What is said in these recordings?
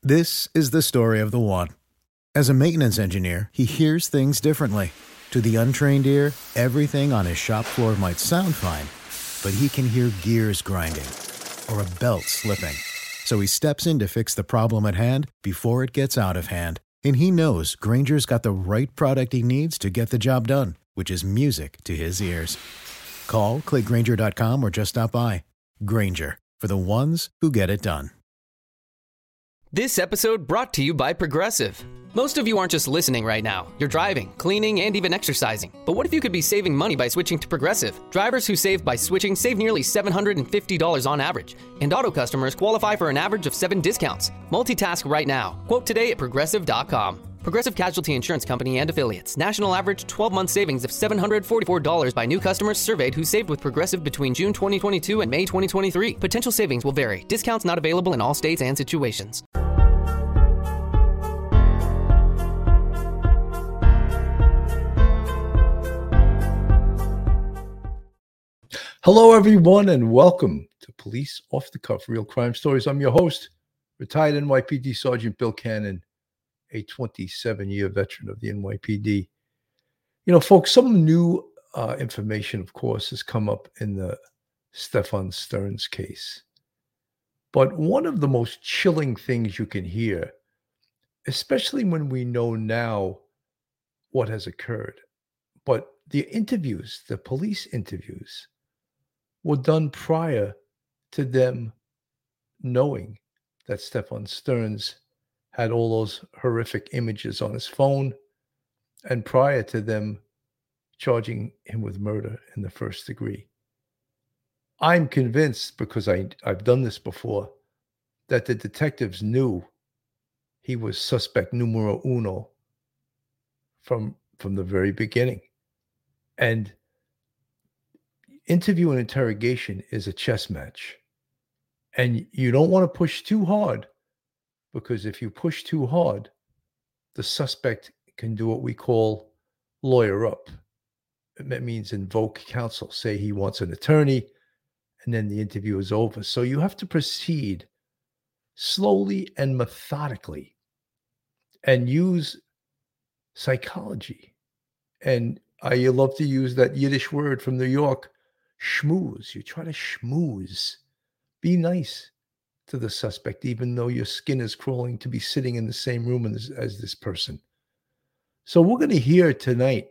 This is the story of the one. As a maintenance engineer, he hears things differently. To the untrained ear, everything on his shop floor might sound fine, but he can hear gears grinding or a belt slipping. So he steps in to fix the problem at hand before it gets out of hand. And he knows Grainger's got the right product he needs to get the job done, which is music to his ears. Call, click Grainger.com, or just stop by. Grainger, for the ones who get it done. This episode brought to you by Progressive. Most of you aren't just listening right now. You're driving, cleaning, and even exercising. But what if you could be saving money by switching to Progressive? Drivers who save by switching save nearly $750 on average. And auto customers qualify for an average of 7 discounts. Multitask right now. Quote today at Progressive.com. Progressive Casualty Insurance Company and Affiliates. National average 12-month savings of $744 by new customers surveyed who saved with Progressive between June 2022 and May 2023. Potential savings will vary. Discounts not available in all states and situations. Hello, everyone, and welcome to Police Off the Cuff, Real Crime Stories. I'm your host, retired NYPD Sergeant Bill Cannon, a 27-year veteran of the NYPD. You know, folks, some new information, of course, has come up in the Stefan Stearns case. But one of the most chilling things you can hear, especially when we know now what has occurred, but the interviews, the police interviews, were done prior to them knowing that Stefan Stearns had all those horrific images on his phone, and prior to them charging him with murder in the first degree. I'm convinced, because I've done this before, that the detectives knew he was suspect numero uno from the very beginning. And interview and interrogation is a chess match. And you don't want to push too hard, because if you push too hard, the suspect can do what we call lawyer up. That means invoke counsel, say he wants an attorney, and then the interview is over. So you have to proceed slowly and methodically and use psychology. And I love to use that Yiddish word from New York, schmooze. You try to schmooze. Be nice to the suspect, even though your skin is crawling to be sitting in the same room as this person. So we're going to hear tonight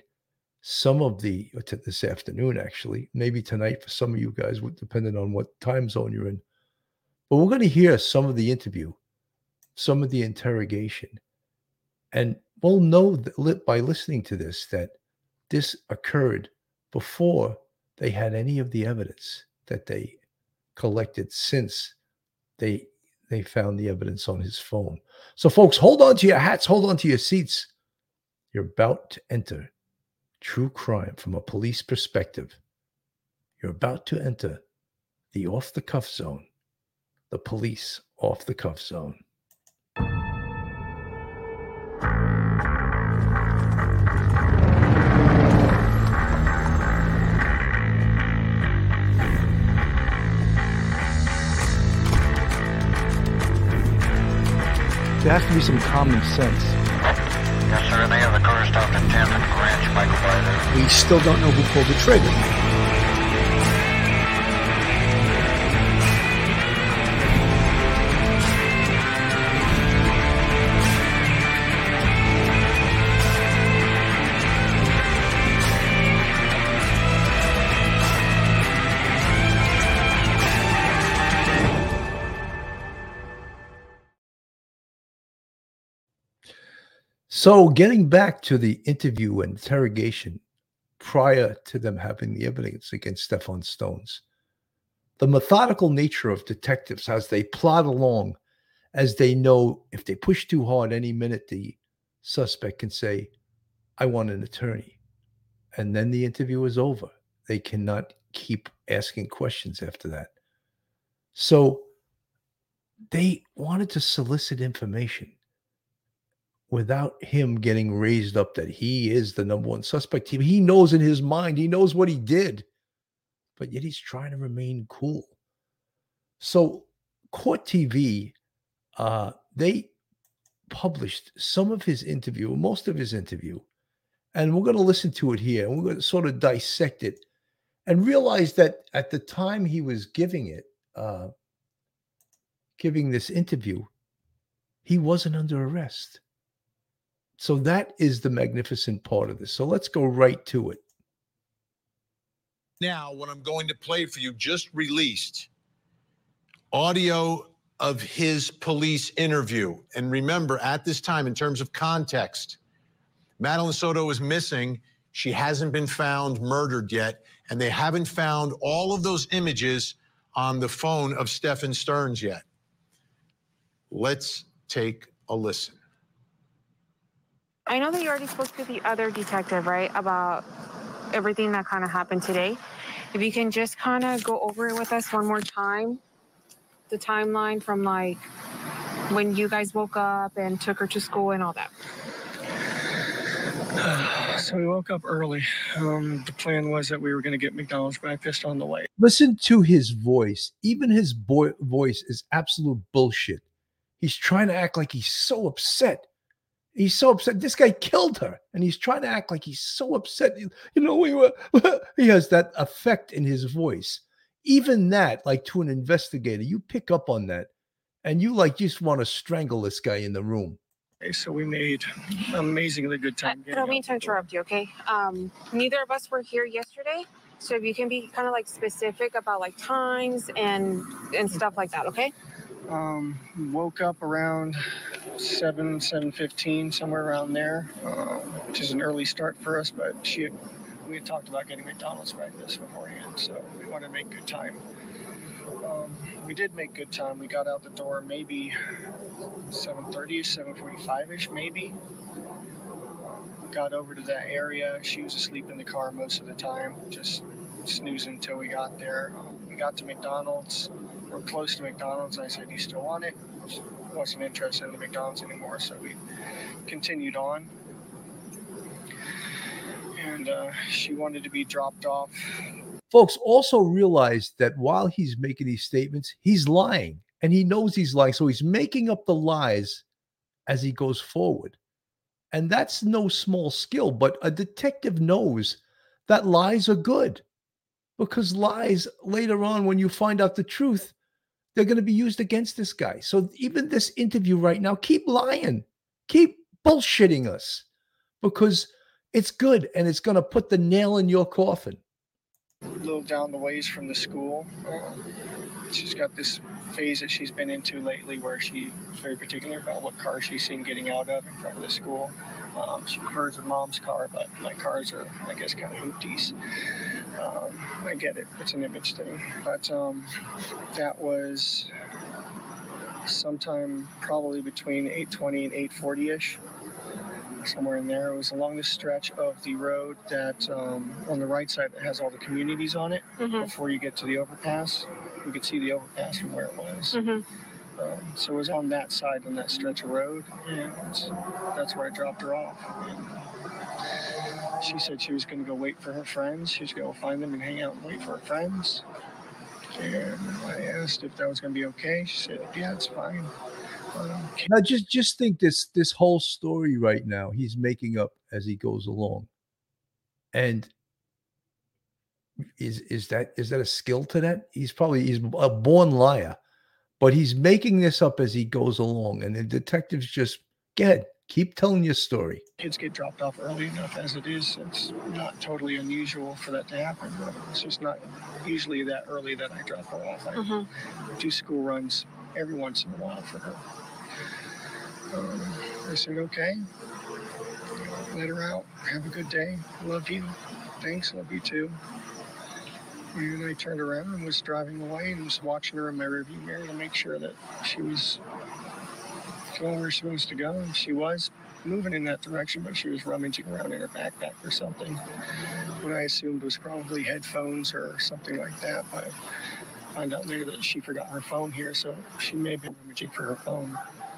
this afternoon, actually, maybe tonight for some of you guys, depending on what time zone you're in. But we're going to hear some of the interview, some of the interrogation. And we'll know by listening to this that this occurred before they had any of the evidence that they collected since they found the evidence on his phone. So, folks, hold on to your hats, hold on to your seats. You're about to enter true crime from a police perspective. You're about to enter the off-the-cuff zone, the police off-the-cuff zone. There has to be some common sense. Yes, sir. They have the car stopped at 10th and Ranch Michael by there. We still don't know who pulled the trigger. So getting back to the interview and interrogation prior to them having the evidence against Stefan Stearns, the methodical nature of detectives as they plod along, as they know if they push too hard, any minute the suspect can say, I want an attorney. And then the interview is over. They cannot keep asking questions after that. So they wanted to solicit information without him getting raised up that he is the number one suspect. He knows in his mind, he knows what he did, but yet he's trying to remain cool. So Court TV, they published some of his interview, most of his interview, and we're going to listen to it here. And we're going to sort of dissect it and realize that at the time he was giving this interview, he wasn't under arrest. So that is the magnificent part of this. So let's go right to it. Now, what I'm going to play for you, just released audio of his police interview. And remember, at this time, in terms of context, Madeline Soto is missing. She hasn't been found murdered yet, and they haven't found all of those images on the phone of Stephen Stearns yet. Let's take a listen. I know that you already spoke to the other detective, right, about everything that kind of happened today. If you can just kind of go over it with us one more time, the timeline from like when you guys woke up and took her to school and all that. So we woke up early. The plan was that we were going to get McDonald's breakfast on the way. Listen to his voice. Even his voice is absolute bullshit. He's trying to act like he's so upset. He's so upset. This guy killed her, and he's trying to act like he's so upset. You know, we were. He has that effect in his voice. Even that, like to an investigator, you pick up on that, and you like just want to strangle this guy in the room. So we made amazingly good time. I don't mean to interrupt you, okay? Neither of us were here yesterday, so if you can be kind of like specific about like times and stuff like that, okay? Woke up around 7:15, somewhere around there, which is an early start for us, but we had talked about getting McDonald's breakfast beforehand, so we wanted to make good time. We did make good time. We got out the door maybe 7:30-ish, 7:45-ish, maybe. Got over to that area. She was asleep in the car most of the time, just snoozing until we got there. We got to McDonald's. We're close to McDonald's. I said, "Do you still want it?" Wasn't interested in the McDonald's anymore, so we continued on. And she wanted to be dropped off. Folks, also realize that while he's making these statements, he's lying, and he knows he's lying. So he's making up the lies as he goes forward. And that's no small skill, but a detective knows that lies are good, because lies later on, when you find out the truth, they're going to be used against this guy. So even this interview right now, keep lying, keep bullshitting us, because it's good and it's going to put the nail in your coffin. A little down the ways from the school. She's got this phase that she's been into lately where she's very particular about what car she's seen getting out of in front of the school. She prefers her mom's car, but my cars are, I guess, kind of hoopties. I get it. It's an image thing. But that was sometime probably between 8:20 and 8:40-ish. Somewhere in there. It was along the stretch of the road that on the right side that has all the communities on it. Mm-hmm. Before you get to the overpass. You could see the overpass from where it was. Mm-hmm. So it was on that side, on that stretch of road, and that's where I dropped her off. And she said she was going to go wait for her friends. She was going to go find them and hang out and wait for her friends. And I asked if that was going to be okay. She said, "Yeah, it's fine." Now, just think this whole story right now he's making up as he goes along, and is that a skill to that? He's a born liar, but he's making this up as he goes along, and the detectives just go ahead, keep telling your story. Kids get dropped off early enough as it is. It's not totally unusual for that to happen, but it's just not usually that early that I drop her off. I do school runs every once in a while for her. I said, "Okay, let her out. Have a good day. Love you. Thanks. Love you too." And I turned around and was driving away and was watching her in my rearview mirror to make sure that she was going where we were supposed to go. And she was moving in that direction, but she was rummaging around in her backpack for something. What I assumed was probably headphones or something like that. But I found out later that she forgot her phone here, so she may have been rummaging for her phone.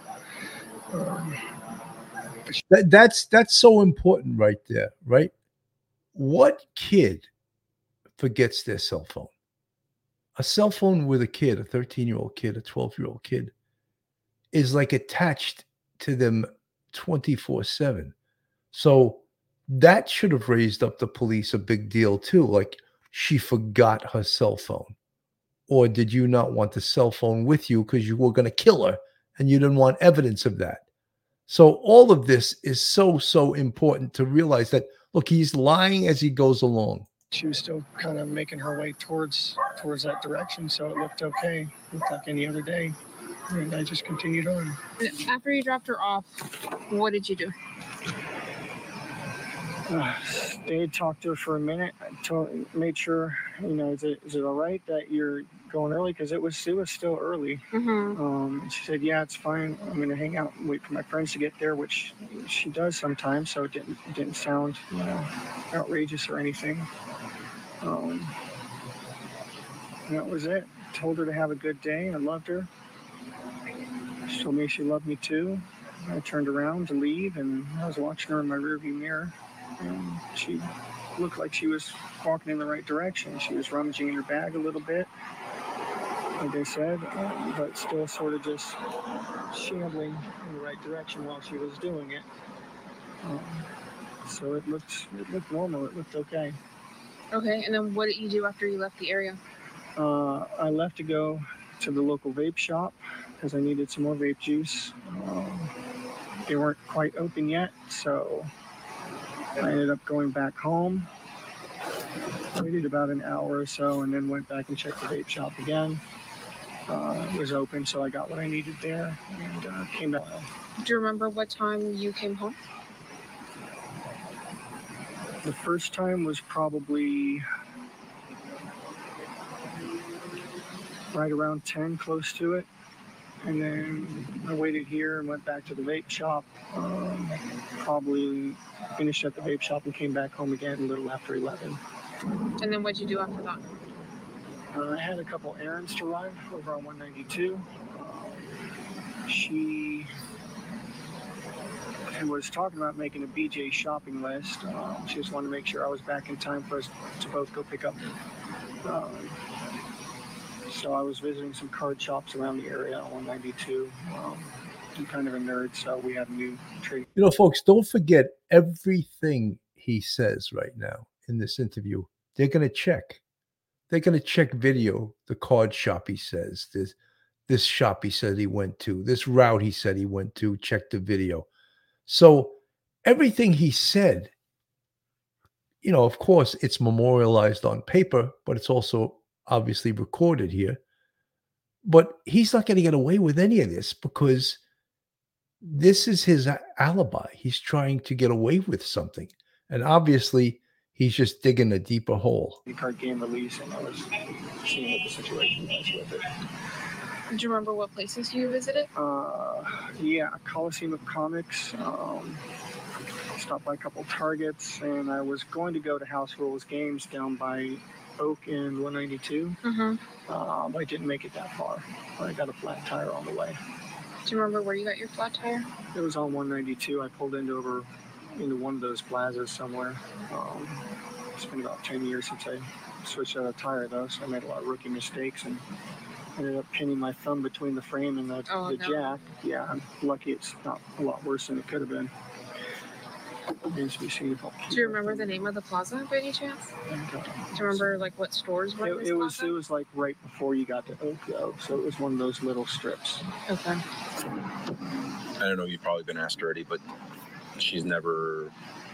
That's so important right there, right? What kid forgets their cell phone? A cell phone with a kid, a 13-year-old kid, a 12-year-old kid, is like attached to them 24/7. So that should have raised up the police a big deal too. Like, she forgot her cell phone. Or did you not want the cell phone with you because you were going to kill her and you didn't want evidence of that? So all of this is so important to realize that, look, he's lying as he goes along. She was still kind of making her way towards that direction, so it looked okay. It looked like any other day. And I just continued on. After you dropped her off, what did you do? They had talked to her for a minute. I made sure, is it all right that you're going early? Because it was still early. Mm-hmm. She said, yeah, it's fine. I'm going to hang out and wait for my friends to get there, which she does sometimes. So it didn't sound, outrageous or anything. And that was it. Told her to have a good day. I loved her. She told me she loved me too. I turned around to leave, and I was watching her in my rearview mirror. And she looked like she was walking in the right direction. She was rummaging in her bag a little bit, like they said, but still sort of just shambling in the right direction while she was doing it. So it looked normal. It looked okay. Okay, and then what did you do after you left the area? I left to go to the local vape shop because I needed some more vape juice. They weren't quite open yet, so I ended up going back home. Waited about an hour or so and then went back and checked the vape shop again. It was open, so I got what I needed there and came back. Do you remember what time you came home? The first time was probably right around 10, close to it. And then I waited here and went back to the vape shop. Probably finished at the vape shop and came back home again a little after 11. And then what'd you do after that? I had a couple errands to run over on 192. She was talking about making a BJ shopping list. She just wanted to make sure I was back in time for us to both go pick up. So I was visiting some card shops around the area on 192. I'm kind of a nerd, so we had a new trade. Folks, don't forget everything he says right now in this interview. They're going to check. They're going to check video, the card shop he says, this shop he said he went to, this route he said he went to, check the video. So everything he said, of course, it's memorialized on paper, but it's also obviously recorded here. But he's not going to get away with any of this because this is his alibi. He's trying to get away with something. And obviously, he's just digging a deeper hole. The card game release, and I was seeing what the situation was with it. Do you remember what places you visited? Yeah, Coliseum of Comics. Stopped by a couple Targets, and I was going to go to House Rules Games down by Oak and 192. Mm-hmm. I didn't make it that far. I got a flat tire on the way. Do you remember where you got your flat tire? It was on 192. I pulled into one of those plazas somewhere. It's been about 10 years since I switched out a tire, though, so I made a lot of rookie mistakes and ended up pinning my thumb between the frame and the jack. Yeah, I'm lucky it's not a lot worse than it could have been. Do you remember the name of the plaza by any chance? Do you remember what stores were in this plaza? It was like right before you got to Oak, though, so it was one of those little strips. Okay. I don't know, you've probably been asked already, but she's never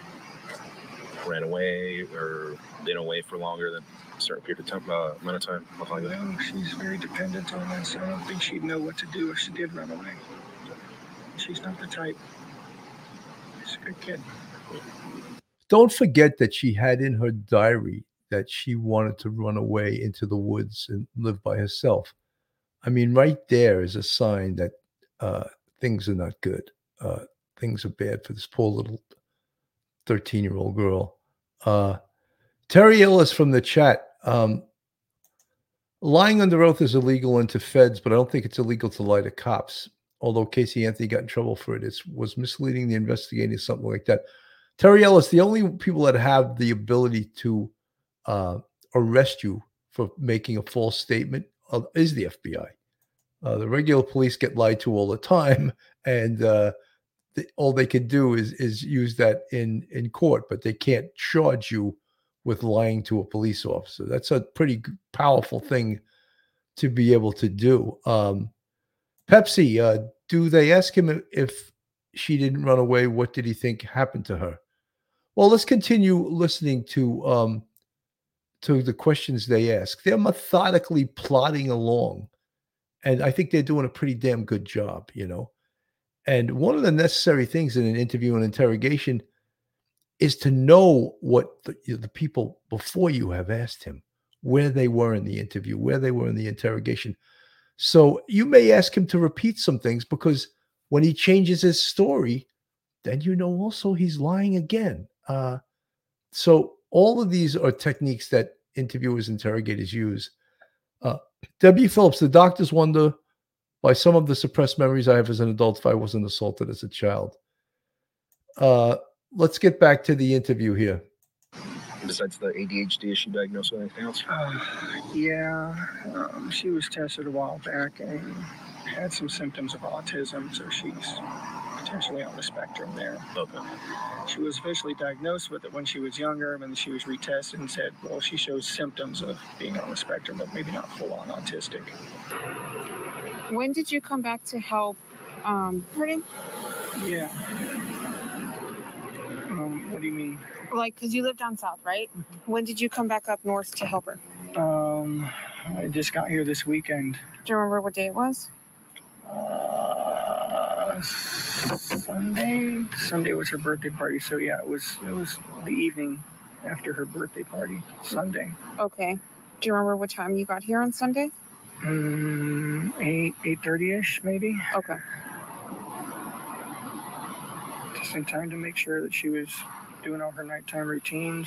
ran away or been away for longer than a certain period of time, amount of time. No, she's very dependent on us. I don't think she'd know what to do if she did run away. She's not the type. She's a good kid. Don't forget that she had in her diary that she wanted to run away into the woods and live by herself. I mean, right there is a sign that things are not good. Things are bad for this poor little 13-year-old girl. Terry Ellis from the chat. Lying under oath is illegal into feds, but I don't think it's illegal to lie to cops. Although Casey Anthony got in trouble for it. It was misleading the investigating, something like that. Terry Ellis, the only people that have the ability to arrest you for making a false statement is the FBI. The regular police get lied to all the time, and all they could do is use that in court, but they can't charge you with lying to a police officer. That's a pretty powerful thing to be able to do. Pepsi, do they ask him if she didn't run away? What did he think happened to her? Well, let's continue listening to the questions they ask. They're methodically plodding along, and I think they're doing a pretty damn good job, And one of the necessary things in an interview and interrogation is to know what the people before you have asked him, where they were in the interview, where they were in the interrogation. So you may ask him to repeat some things, because when he changes his story, then also he's lying again. So all of these are techniques that interviewers, interrogators use. W. Phillips, the doctors wonder by some of the suppressed memories I have as an adult if I wasn't assaulted as a child. Let's get back to the interview here. Besides the ADHD, is she diagnosed with anything else? She was tested a while back and had some symptoms of autism, so she's potentially on the spectrum there. Okay. She was officially diagnosed with it when she was younger, and then she was retested and said, well, she shows symptoms of being on the spectrum, but maybe not full-on autistic. When did you come back to help? Pardon? Yeah. What do you mean? Like, because you live down south, right? Mm-hmm. When did you come back up north to help her? I just got here this weekend. Do you remember what day it was? Sunday. Sunday was her birthday party, so yeah, it was the evening after her birthday party. Sunday. Okay. Do you remember what time you got here on Sunday? 8:30ish, maybe. Okay. Just in time to make sure that she was doing all her nighttime routines.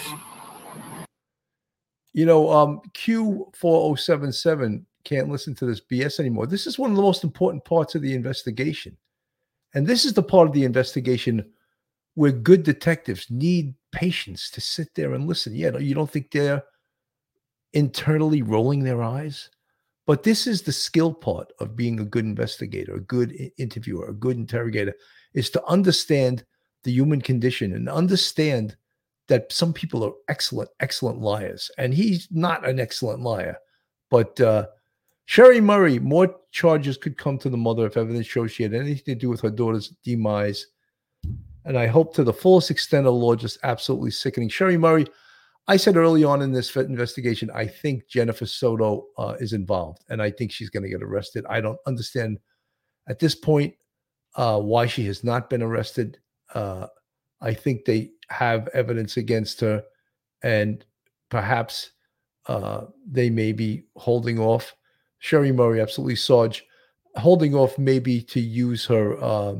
Q4077 can't listen to this BS anymore. This is one of the most important parts of the investigation. And this is the part of the investigation where good detectives need patience to sit there and listen. Yeah, you don't think they're internally rolling their eyes? But this is the skill part of being a good investigator, a good interviewer, a good interrogator, is to understand the human condition and understand that some people are excellent liars. And he's not an excellent liar. But Sherry Murray, more charges could come to the mother if evidence shows she had anything to do with her daughter's demise. And I hope to the fullest extent of the law, just absolutely sickening. Sherry Murray, I said early on in this investigation, I think Jennifer Soto is involved, and I think she's going to get arrested. I don't understand at this point why she has not been arrested. I think they have evidence against her, and perhaps they may be holding off. Sherry Murray, absolutely, Sarge, holding off maybe to use her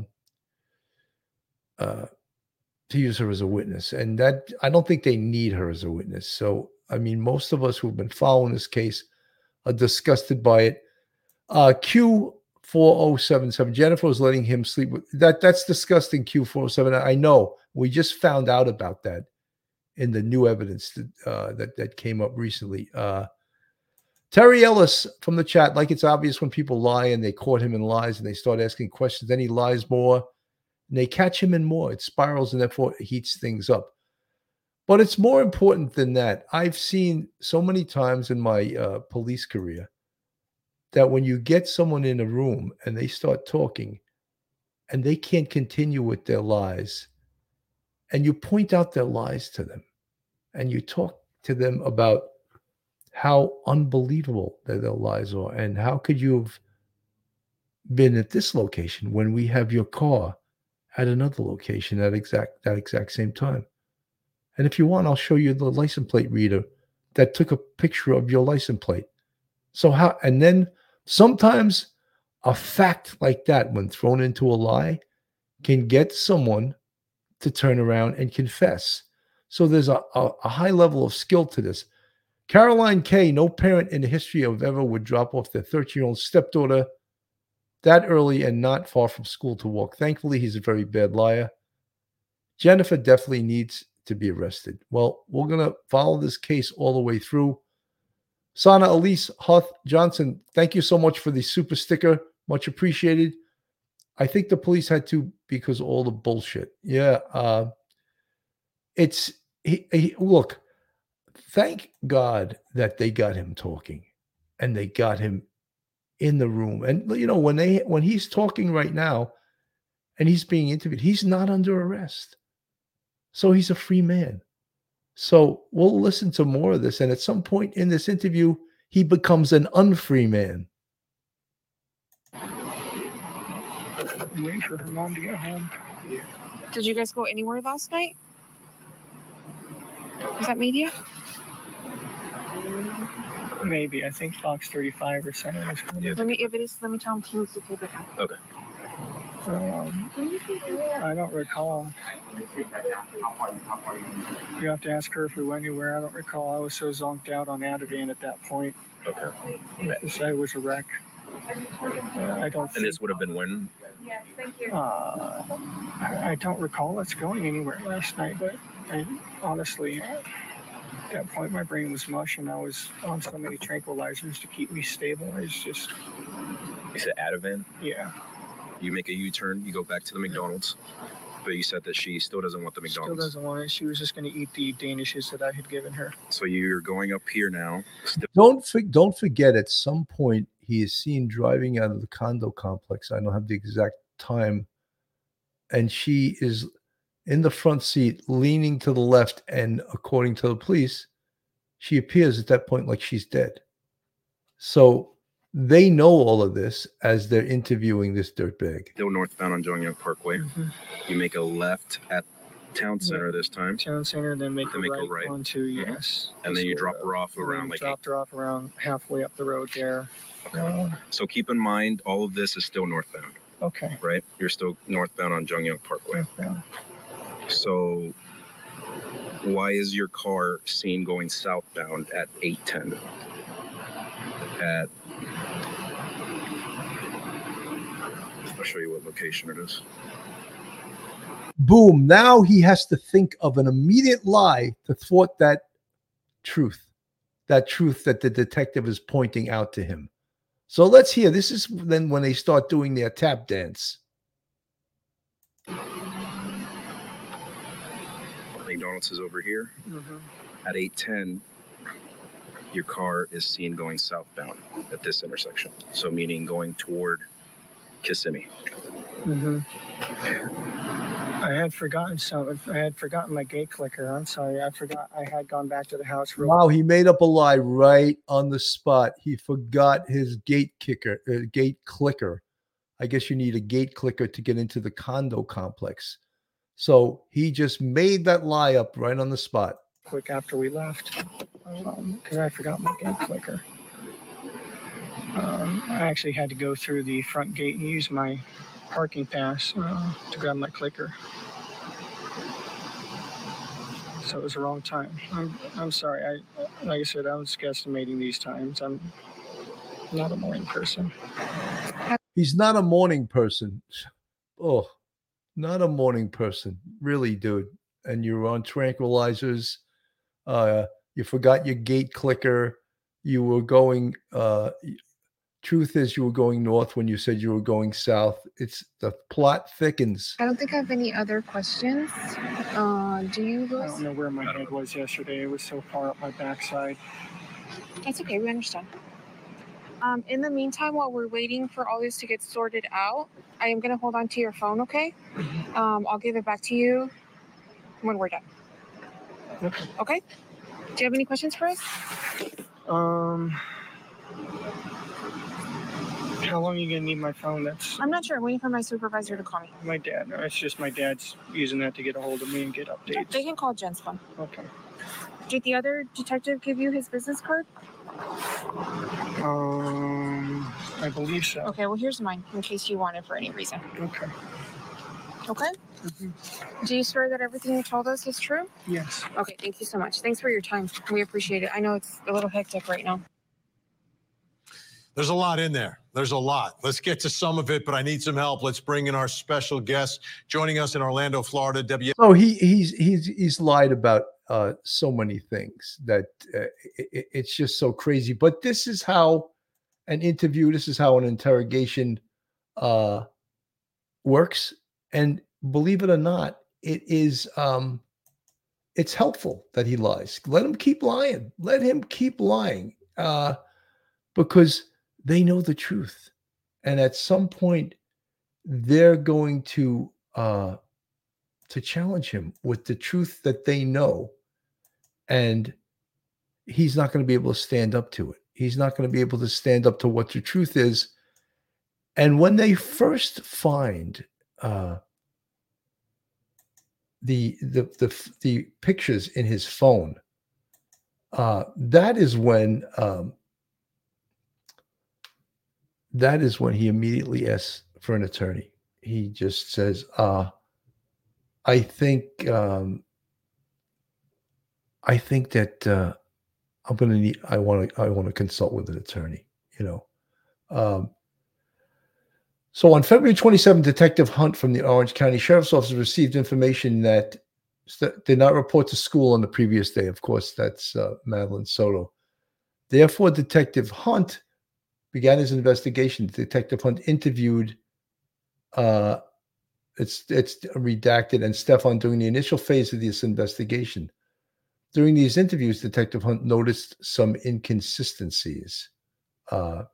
as a witness. And that, I don't think they need her as a witness. So, I mean, most of us who've been following this case are disgusted by it. Q4077, Jennifer was letting him sleep with that's disgusting. Q407. I know, we just found out about that in the new evidence that came up recently. Terry Ellis from the chat, like it's obvious when people lie and they caught him in lies and they start asking questions, then he lies more and they catch him in more. It spirals and therefore it heats things up. But it's more important than that. I've seen so many times in my police career that when you get someone in a room and they start talking and they can't continue with their lies, and you point out their lies to them and you talk to them about how unbelievable their lies are, and how could you have been at this location when we have your car at another location at that exact same time. And if you want, I'll show you the license plate reader that took a picture of your license plate. So how, and then sometimes a fact like that, when thrown into a lie, can get someone to turn around and confess. So there's a high level of skill to this. Caroline K., no parent in the history of ever would drop off their 13-year-old stepdaughter that early and not far from school to walk. Thankfully, he's a very bad liar. Jennifer definitely needs to be arrested. Well, we're going to follow this case all the way through. Sana Elise Huth Johnson, thank you so much for the super sticker. Much appreciated. I think the police had to because of all the bullshit. Yeah. Look, thank God that they got him talking and they got him in the room. And when he's talking right now and he's being interviewed, he's not under arrest. So he's a free man. So we'll listen to more of this. And at some point in this interview, he becomes an unfree man. I'm waiting for her mom to get home. Did you guys go anywhere last night? Was that media? Maybe. I think Fox 35 or something. Yeah. If it is, let me tell him he needs to take it. Okay. I don't recall. You have to ask her if we went anywhere. I don't recall. I was so zonked out on Ativan at that point. Okay. I was a wreck. I don't. And this would have been when? I don't recall us going anywhere last night, but honestly, at that point, my brain was mush, and I was on so many tranquilizers to keep me stable. It's just. You said Ativan? Yeah. You make a U-turn, you go back to the McDonald's, but you said that she still doesn't want the McDonald's. Still doesn't want it. She was just going to eat the Danishes that I had given her. So you're going up here now. Don't forget, at some point he is seen driving out of the condo complex. I don't have the exact time, and she is in the front seat, leaning to the left, and according to the police, she appears at that point like she's dead. So they know all of this as they're interviewing this dirtbag. Still northbound on Jongyang Parkway. Mm-hmm. You make a left at Town Center this time. Town Center, then make a right onto, yes. And then you drop her off around dropped her off around halfway up the road there. So keep in mind, all of this is still northbound. Okay. Right? You're still northbound on Jongyang Parkway. Northbound. So why is your car seen going southbound at 8:10? I'll show you what location it is. Boom. Now he has to think of an immediate lie to thwart that truth that the detective is pointing out to him. So let's hear. This is then when they start doing their tap dance. McDonald's is over here. Mm-hmm. At 8:10, your car is seen going southbound at this intersection. So meaning going toward Kissimmee. Mm-hmm. I had forgotten something. I had forgotten my gate clicker. I'm sorry. I forgot. I had gone back to the house. Wow, he made up a lie right on the spot. He forgot his gate clicker. I guess you need a gate clicker to get into the condo complex. So he just made that lie up right on the spot. Quick after we left, because I forgot my gate clicker. I actually had to go through the front gate and use my parking pass to grab my clicker. So it was the wrong time. I'm sorry. Like I said, I was guesstimating these times. I'm not a morning person. He's not a morning person. Oh, not a morning person. Really, dude. And you're on tranquilizers. You forgot your gate clicker. You were going, truth is you were going north when you said you were going south. It's the plot thickens. I don't think I have any other questions. Do you, Louis? I don't know where my head was yesterday. It was so far up my backside. That's okay. We understand. In the meantime, while we're waiting for all this to get sorted out, I am going to hold on to your phone, okay? I'll give it back to you when we're done. Okay? Do you have any questions for us? How long are you going to need my phone? I'm not sure. I'm waiting for my supervisor to call me. My dad. No, it's just my dad's using that to get a hold of me and get updates. They can call Jen's phone. Okay. Did the other detective give you his business card? I believe so. Okay, well, here's mine in case you want it for any reason. Okay. Okay? Mm-hmm. Do you swear that everything you told us is true? Yes. Okay, thank you so much. Thanks for your time. We appreciate it. I know it's a little hectic right now. There's a lot in there. There's a lot. Let's get to some of it, but I need some help. Let's bring in our special guest joining us in Orlando, Florida. So he's lied about so many things that it's just so crazy. But this is how an interview, this is how an interrogation works. And believe it or not, it is it's helpful that he lies. Let him keep lying. Let him keep lying because they know the truth. And at some point, they're going to challenge him with the truth that they know. And he's not going to be able to stand up to it. He's not going to be able to stand up to what the truth is. And when they first find the pictures in his phone, that is when he immediately asks for an attorney. He just says, I think that I want to consult with an attorney, So on February 27th, Detective Hunt from the Orange County Sheriff's Office received information that did not report to school on the previous day. Of course, that's Madeline Soto. Therefore, Detective Hunt began his investigation. Detective Hunt interviewed, it's redacted, and Stefan during the initial phase of this investigation. During these interviews, Detective Hunt noticed some inconsistencies. And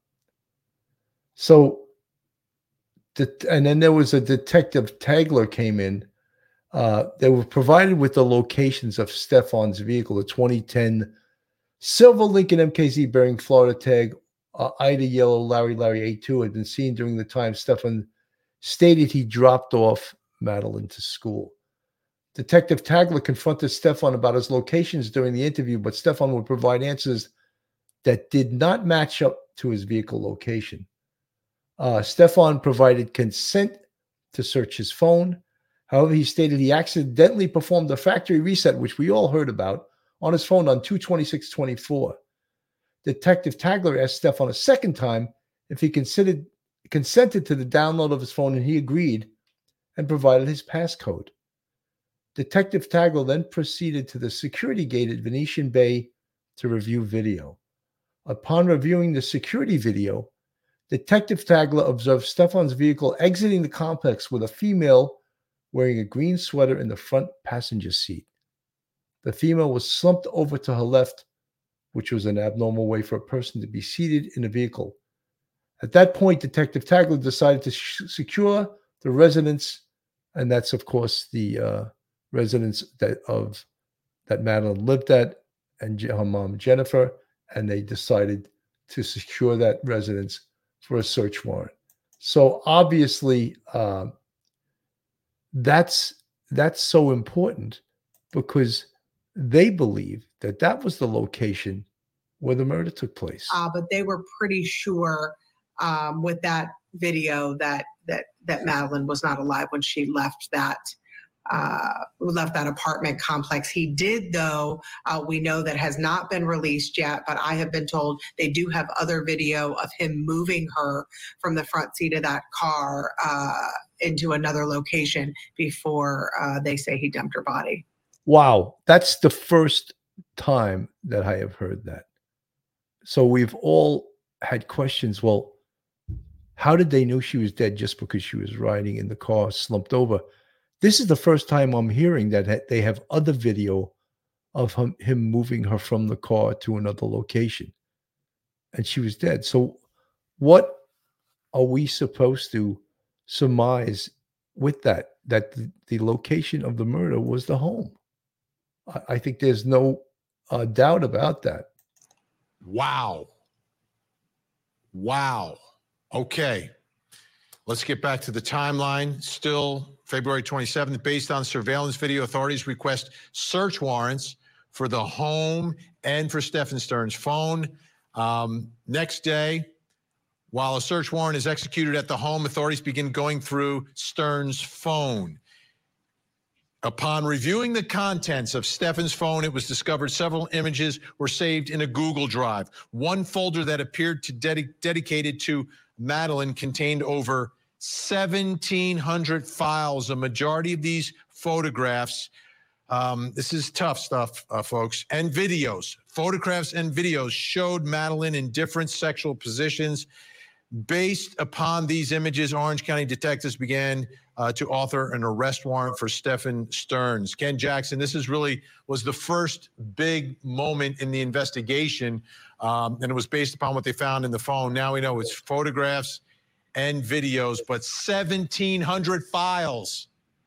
then there was a Detective Tagler came in. They were provided with the locations of Stefan's vehicle, a 2010 silver Lincoln MKZ bearing Florida tag, Ida Yellow Larry 82 had been seen during the time Stefan stated he dropped off Madeline to school. Detective Tagler confronted Stefan about his locations during the interview, but Stefan would provide answers that did not match up to his vehicle location. Stefan provided consent to search his phone. However, he stated he accidentally performed a factory reset, which we all heard about, on his phone on 2/26/24. Detective Tagler asked Stefan a second time if he consented to the download of his phone, and he agreed and provided his passcode. Detective Tagler then proceeded to the security gate at Venetian Bay to review video. Upon reviewing the security video, Detective Tagler observed Stefan's vehicle exiting the complex with a female wearing a green sweater in the front passenger seat. The female was slumped over to her left, which was an abnormal way for a person to be seated in a vehicle. At that point, Detective Tagler decided to secure the residence, and that's, of course, the residence that Madeline lived at, and her mom, Jennifer, and they decided to secure that residence for a search warrant. So obviously, that's so important because they believe that was the location where the murder took place. But they were pretty sure with that video that Madeline was not alive when she left that apartment complex. He did, though, we know that has not been released yet, but I have been told they do have other video of him moving her from the front seat of that car into another location before they say he dumped her body. Wow. That's the first time that I have heard that. So we've all had questions. Well, how did they know she was dead just because she was riding in the car slumped over? This is the first time I'm hearing that they have other video of him moving her from the car to another location, and she was dead. So what are we supposed to surmise with that the location of the murder was the home? I think there's no doubt about that. Wow. Okay. Let's get back to the timeline. Still February 27th, based on surveillance video, authorities request search warrants for the home and for Stefan Stern's phone. Next day, while a search warrant is executed at the home, authorities begin going through Stern's phone. Upon reviewing the contents of Stefan's phone, it was discovered several images were saved in a Google Drive. One folder that appeared to dedicated to Madeline contained over 1,700 files. A majority of these photographs, this is tough stuff, folks, and videos. Photographs and videos showed Madeline in different sexual positions. Based upon these images, Orange County detectives began to author an arrest warrant for Stephen Stearns. Ken Jackson, this was the first big moment in the investigation, and it was based upon what they found in the phone. Now we know it's photographs and videos, but 1,700 files.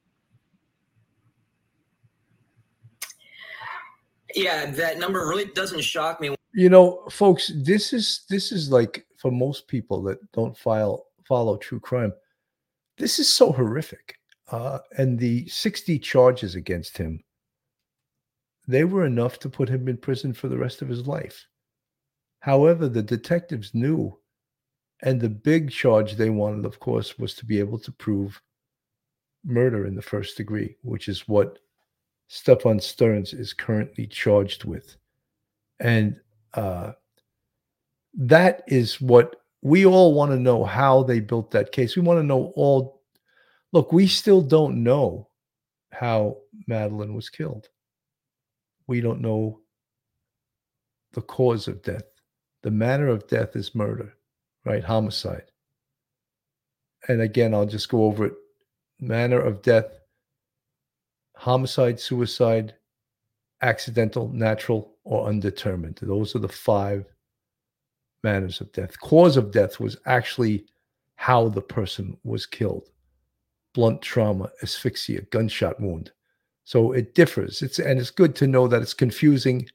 Yeah, that number really doesn't shock me. You know, folks, this is like, for most people that don't follow true crime, this is so horrific. And the 60 charges against him, they were enough to put him in prison for the rest of his life. However, the detectives knew, and the big charge they wanted, of course, was to be able to prove murder in the first degree, which is what Stephen Stearns is currently charged with. And that is what we all want to know, how they built that case. We want to know all. Look, we still don't know how Madeleine was killed. We don't know the cause of death. The manner of death is murder, right? Homicide. And again, I'll just go over it. Manner of death: homicide, suicide, accidental, natural, or undetermined. Those are the 5 manners of death. Cause of death was actually how the person was killed. Blunt trauma, asphyxia, gunshot wound. So it differs. It's good to know that it's confusing.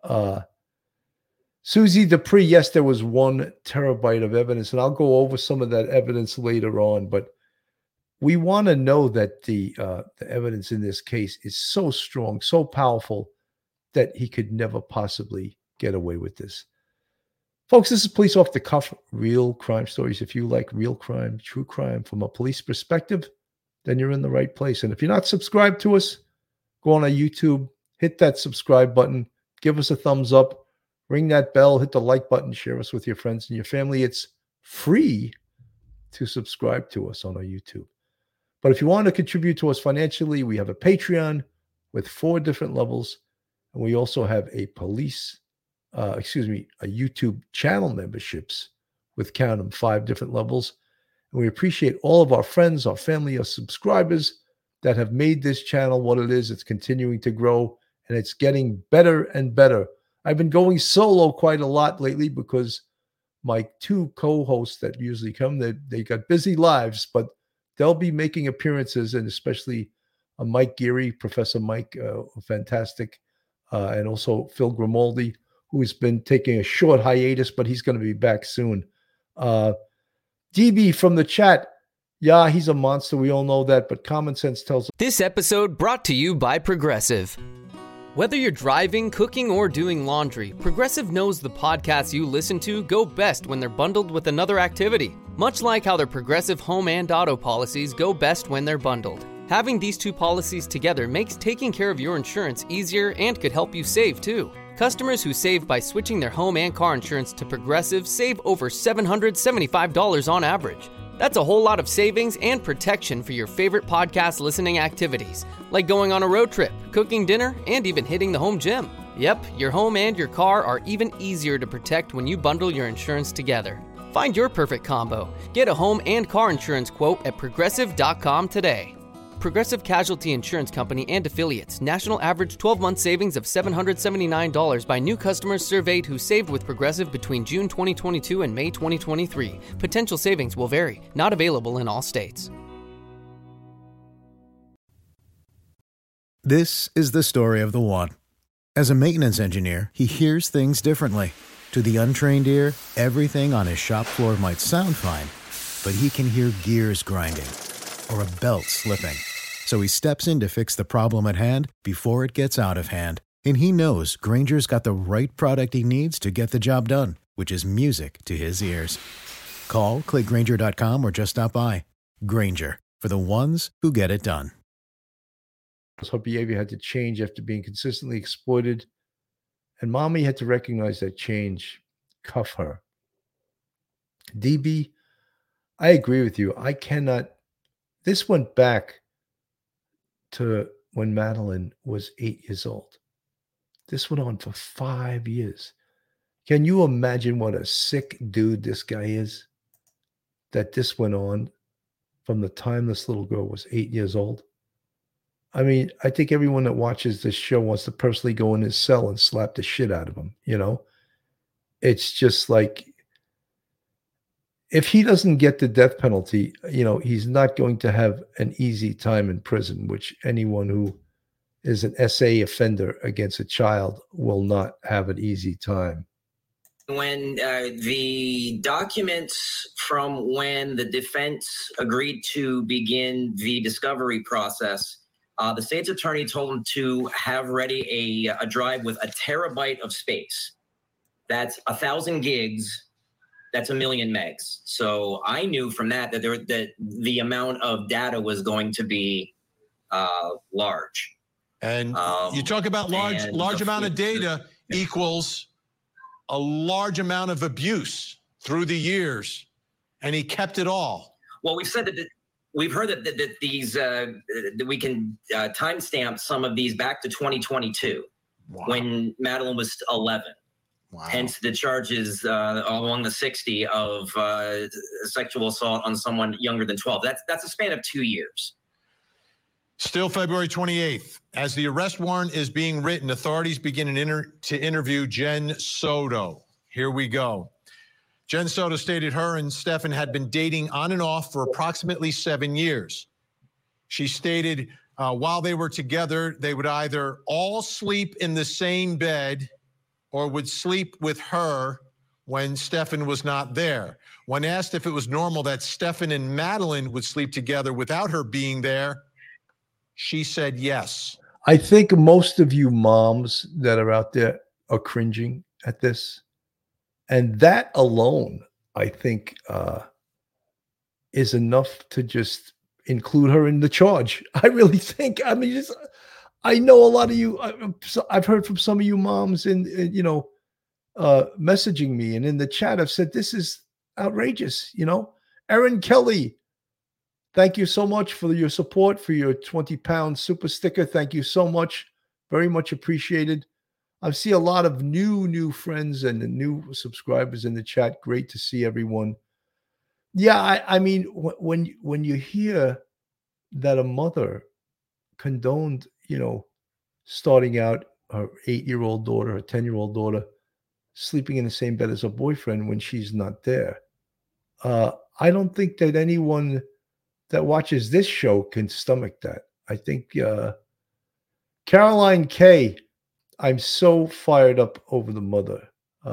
Susie Dupree, yes, there was 1 terabyte of evidence, and I'll go over some of that evidence later on, but we want to know that the evidence in this case is so strong, so powerful, that he could never possibly get away with this. Folks, this is Police Off the Cuff, real crime stories. If you like real crime, true crime from a police perspective, then you're in the right place. And if you're not subscribed to us, go on our YouTube, hit that subscribe button, give us a thumbs up, ring that bell, hit the like button, share us with your friends and your family. It's free to subscribe to us on our YouTube. But if you want to contribute to us financially, we have a Patreon with 4 different levels. And we also have a a YouTube channel memberships with, count them, 5 different levels. And we appreciate all of our friends, our family, our subscribers that have made this channel what it is. It's continuing to grow, and it's getting better and better. I've been going solo quite a lot lately because my 2 co-hosts that usually come, they got busy lives, but they'll be making appearances, and especially Mike Geary, Professor Mike, fantastic, and also Phil Grimaldi, who has been taking a short hiatus, but he's going to be back soon. DB from the chat, yeah, he's a monster. We all know that, but common sense tells us. This episode brought to you by Progressive. Whether you're driving, cooking, or doing laundry, Progressive knows the podcasts you listen to go best when they're bundled with another activity. Much like how their Progressive home and auto policies go best when they're bundled. Having these 2 policies together makes taking care of your insurance easier and could help you save too. Customers who save by switching their home and car insurance to Progressive save over $775 on average. That's a whole lot of savings and protection for your favorite podcast listening activities, like going on a road trip, cooking dinner, and even hitting the home gym. Yep, your home and your car are even easier to protect when you bundle your insurance together. Find your perfect combo. Get a home and car insurance quote at Progressive.com today. Progressive Casualty Insurance Company and Affiliates. National average 12-month savings of $779 by new customers surveyed who saved with Progressive between June 2022 and May 2023. Potential savings will vary. Not available in all states. This is the story of the one. As a maintenance engineer, he hears things differently. To the untrained ear, everything on his shop floor might sound fine, but he can hear gears grinding or a belt slipping. So he steps in to fix the problem at hand before it gets out of hand. And he knows Grainger's got the right product he needs to get the job done, which is music to his ears. Call, click Grainger.com, or just stop by. Grainger, for the ones who get it done. Her behavior had to change after being consistently exploited, and mommy had to recognize that change, cuff her. DB, I agree with you. I cannot. This went back to when Madeleine was 8 years old. This went on for 5 years. Can you imagine what a sick dude this guy is? that this went on from the time this little girl was 8 years old. I mean, I think everyone that watches this show wants to personally go in his cell and slap the shit out of him, you know? It's just like, if he doesn't get the death penalty, you know, he's not going to have an easy time in prison, which anyone who is an SA offender against a child will not have an easy time. When the documents from when the defense agreed to begin the discovery process, the state's attorney told him to have ready a drive with a terabyte of space. That's 1,000 gigs. That's 1 million megs. So I knew from that the amount of data was going to be large. And you talk about large amount of data equals a large amount of abuse through the years, and he kept it all. Well, we've said that we've heard that these that we can timestamp some of these back to 2022, when Madeline was 11. Wow. Hence the charges along the 60 of sexual assault on someone younger than 12. That's a span of 2 years. Still February 28th. As the arrest warrant is being written, authorities begin to interview Jen Soto. Here we go. Jen Soto stated her and Stefan had been dating on and off for approximately 7 years. She stated while they were together, they would either all sleep in the same bed or would sleep with her when Stefan was not there. When asked if it was normal that Stefan and Madeline would sleep together without her being there, she said yes. I think most of you moms that are out there are cringing at this. And that alone, I think, is enough to just include her in the charge. I really think. I mean, I know a lot of you. I've heard from some of you moms messaging me and in the chat. I've said this is outrageous. You know, Erin Kelly, thank you so much for your support, for your 20-pound super sticker. Thank you so much. Very much appreciated. I see a lot of new friends and new subscribers in the chat. Great to see everyone. Yeah, I mean, when you hear that a mother condoned, starting out her 8-year-old daughter, her 10-year-old daughter, sleeping in the same bed as her boyfriend when she's not there, I don't think that anyone that watches this show can stomach that. I think Caroline K, I'm so fired up over the mother.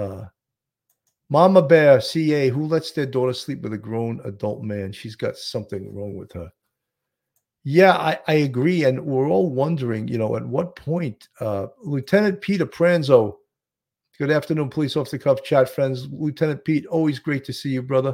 Mama Bear CA, who lets their daughter sleep with a grown adult man? She's got something wrong with her. Yeah, I agree. And we're all wondering, at what point, Lieutenant Peter Pranzo, good afternoon, police off the cuff chat friends. Lieutenant Pete, always great to see you, brother.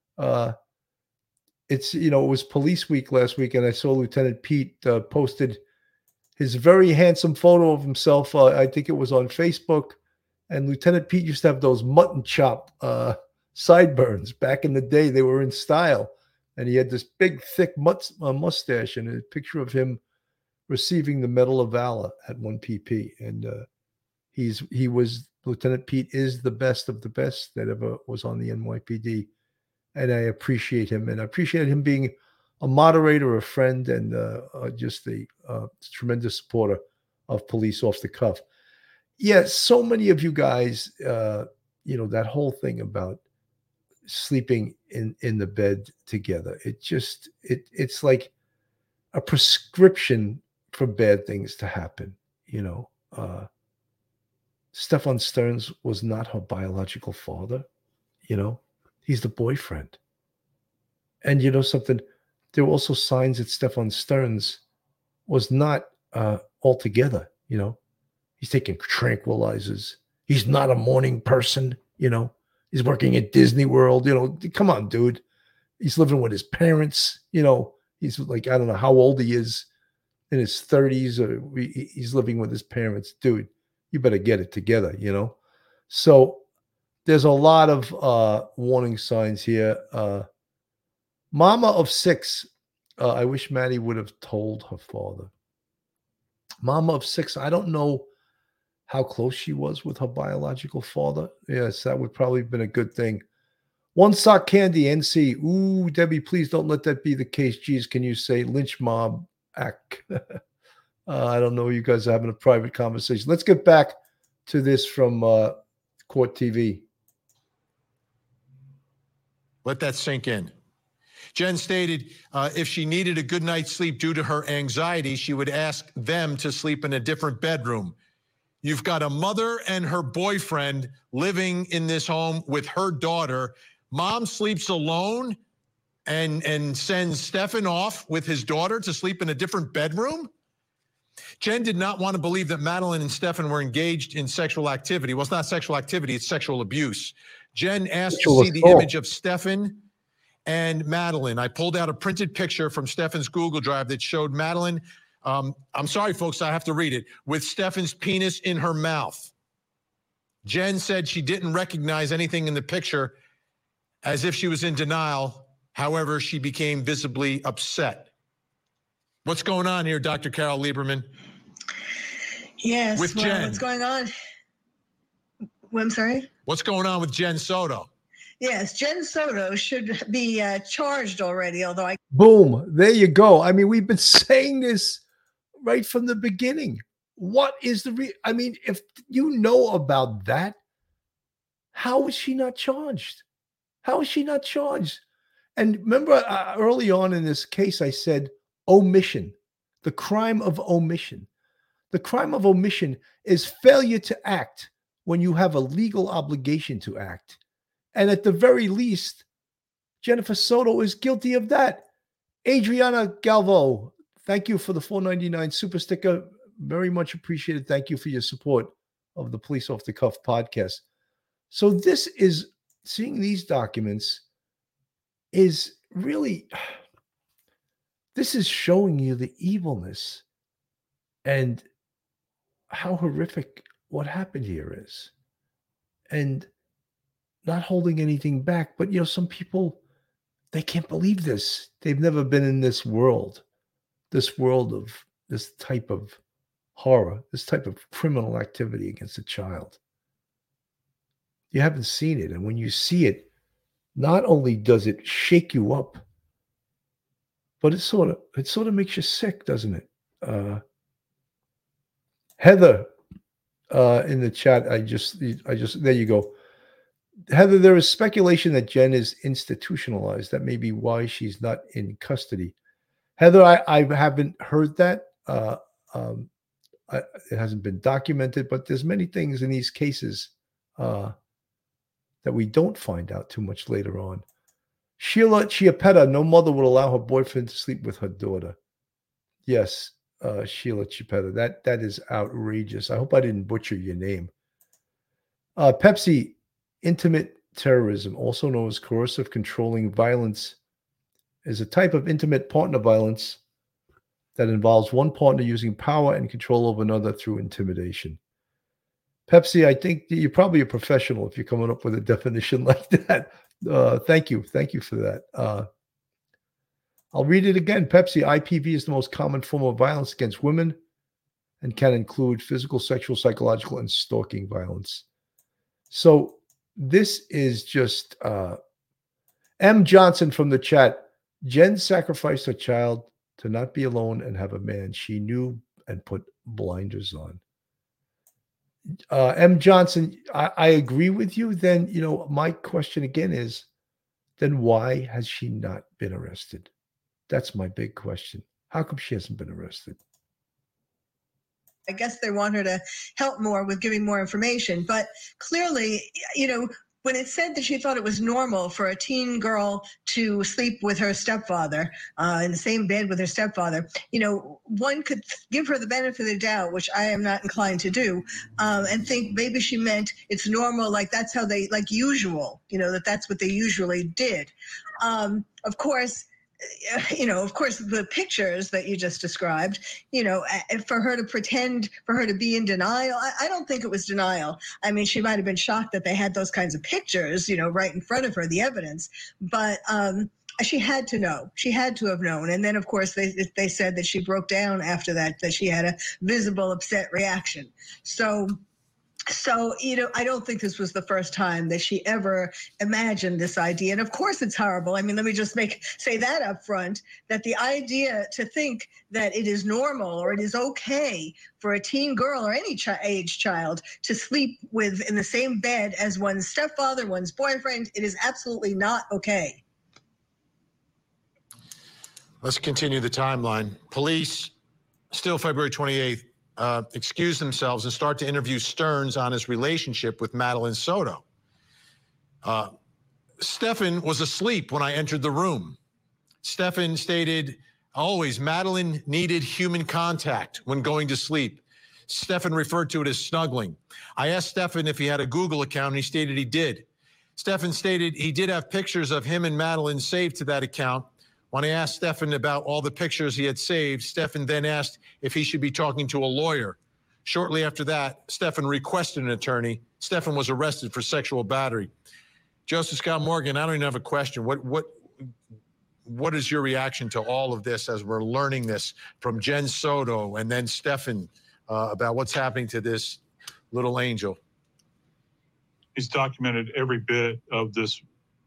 It was police week last week, and I saw Lieutenant Pete posted his very handsome photo of himself. I think it was on Facebook. And Lieutenant Pete used to have those mutton chop sideburns. Back in the day, they were in style. And he had this big, thick mustache and a picture of him receiving the Medal of Valor at 1PP. And Lieutenant Pete is the best of the best that ever was on the NYPD. And I appreciate him. And I appreciate him being a moderator, a friend, and just a tremendous supporter of Police Off the Cuff. Yeah, so many of you guys, that whole thing about sleeping in the bed together, it's like a prescription for bad things to happen. Stefan Stearns was not her biological father. He's the boyfriend. And you know something? There were also signs that Stefan Stearns was not all together. He's taking tranquilizers. He's not a morning person. He's working at Disney World. Come on, dude. He's living with his parents. He's like, I don't know how old he is, in his 30s, or he's living with his parents. Dude, you better get it together, So there's a lot of warning signs here. Mama of 6. I wish Maddie would have told her father. Mama of 6. I don't know how close she was with her biological father. Yes, that would probably have been a good thing. One Sock Candy, NC. Ooh, Debbie, please don't let that be the case. Geez, can you say lynch mob act? I don't know. You guys are having a private conversation. Let's get back to this from Court TV. Let that sink in. Jen stated if she needed a good night's sleep due to her anxiety, she would ask them to sleep in a different bedroom. You've got a mother and her boyfriend living in this home with her daughter. Mom sleeps alone and sends Stefan off with his daughter to sleep in a different bedroom? Jen did not want to believe that Madeline and Stefan were engaged in sexual activity. Well, it's not sexual activity, it's sexual abuse. Jen asked to see the image of Stefan and Madeline. I pulled out a printed picture from Stefan's Google Drive that showed Madeline, I'm sorry, folks, I have to read it, with Stefan's penis in her mouth. Jen said she didn't recognize anything in the picture, as if she was in denial. However, she became visibly upset. What's going on here, Dr. Carol Lieberman? Yes, with Jen. What's going on? I'm sorry? What's going on with Jen Soto? Yes, Jen Soto should be charged already, although I... Boom. There you go. I mean, we've been saying this right from the beginning. What is the... I mean, if you know about that, how is she not charged? How is she not charged? And remember, early on in this case, I said omission, the crime of omission. The crime of omission is failure to act when you have a legal obligation to act. And at the very least, Jennifer Soto is guilty of that. Adriana Galvo, thank you for the $4.99 super sticker. Very much appreciated. Thank you for your support of the Police Off the Cuff podcast. So this is, seeing these documents is really, this is showing you the evilness and how horrific what happened here is. And not holding anything back, but some people, they can't believe this. They've never been in this world of this type of horror, this type of criminal activity against a child. You haven't seen it. And when you see it, not only does it shake you up, but it sort of makes you sick, doesn't it? Heather in the chat, I just there you go. Heather, there is speculation that Jen is institutionalized. That may be why she's not in custody. Heather, I haven't heard that. It hasn't been documented, but there's many things in these cases that we don't find out too much later on. Sheila Chiapetta, no mother would allow her boyfriend to sleep with her daughter. Yes, Sheila Chiapetta, that is outrageous. I hope I didn't butcher your name. Pepsi, intimate terrorism, also known as coercive controlling violence, is a type of intimate partner violence that involves one partner using power and control over another through intimidation. Pepsi, I think you're probably a professional if you're coming up with a definition like that. Thank you for that. I'll read it again. Pepsi, IPV is the most common form of violence against women and can include physical, sexual, psychological, and stalking violence. So this is just M. Johnson from the chat. Jen sacrificed her child to not be alone and have a man she knew and put blinders on. M. Johnson, I agree with you. Then, my question again is, then why has she not been arrested? That's my big question. How come she hasn't been arrested? I guess they want her to help more with giving more information. But clearly, when it said that she thought it was normal for a teen girl to sleep with her stepfather in the same bed with her stepfather, one could give her the benefit of the doubt, which I am not inclined to do, and think maybe she meant it's normal, like that's how they, like usual, that's what they usually did. Of course, the pictures that you just described, for her to pretend, for her to be in denial, I don't think it was denial. I mean, she might have been shocked that they had those kinds of pictures, right in front of her, the evidence. But she had to know. She had to have known. And then, of course, they said that she broke down after that she had a visible upset reaction. So So, I don't think this was the first time that she ever imagined this idea. And of course it's horrible. I mean, let me just say that up front, that the idea to think that it is normal or it is okay for a teen girl or any age child to sleep in the same bed as one's stepfather, one's boyfriend, it is absolutely not okay. Let's continue the timeline. Police, still February 28th, excuse themselves and start to interview Stearns on his relationship with Madeline Soto. Stefan was asleep when I entered the room. Stefan stated, always, Madeline needed human contact when going to sleep. Stefan referred to it as snuggling. I asked Stefan if he had a Google account, and he stated he did. Stefan stated he did have pictures of him and Madeline saved to that account. When I asked Stefan about all the pictures he had saved, Stefan then asked if he should be talking to a lawyer. Shortly after that, Stefan requested an attorney. Stefan was arrested for sexual battery. Joseph Scott Morgan, I don't even have a question. What is your reaction to all of this as we're learning this from Jen Soto and then Stefan about what's happening to this little angel? He's documented every bit of this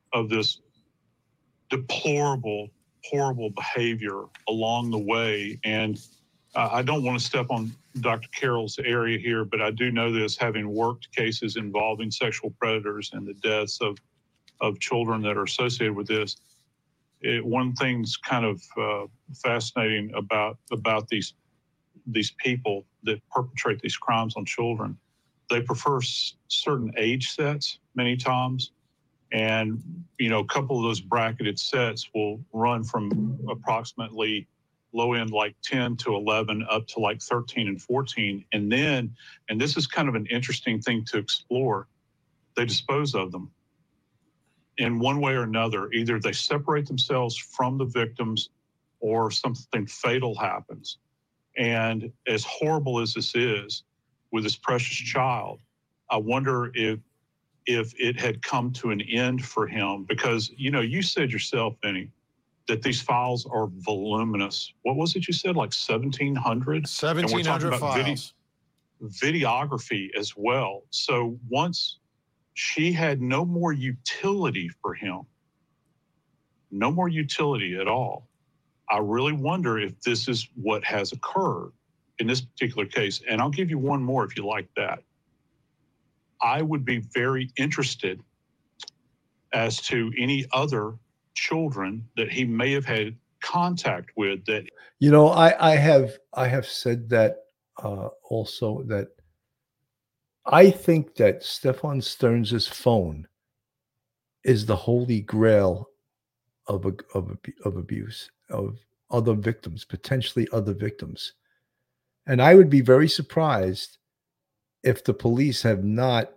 deplorable, horrible behavior along the way. And I don't want to step on Dr. Carroll's area here, but I do know this, having worked cases involving sexual predators and the deaths of children that are associated with this. One thing's kind of fascinating about these people that perpetrate these crimes on children. They prefer certain age sets many times. And, a couple of those bracketed sets will run from approximately low end like 10 to 11 up to like 13 and 14. And then, and this is kind of an interesting thing to explore, they dispose of them in one way or another. Either they separate themselves from the victims or something fatal happens. And as horrible as this is with this precious child, I wonder if it had come to an end for him, because, you said yourself, Vinny, that these files are voluminous. What was it you said, like 1,700? 1,700 files. Videography as well. So once she had no more utility for him, no more utility at all, I really wonder if this is what has occurred in this particular case. And I'll give you one more if you like that. I would be very interested as to any other children that he may have had contact with that. I have said that also, that I think that Stefan Stearns' phone is the holy grail of abuse, of other victims, potentially other victims. And I would be very surprised if the police have not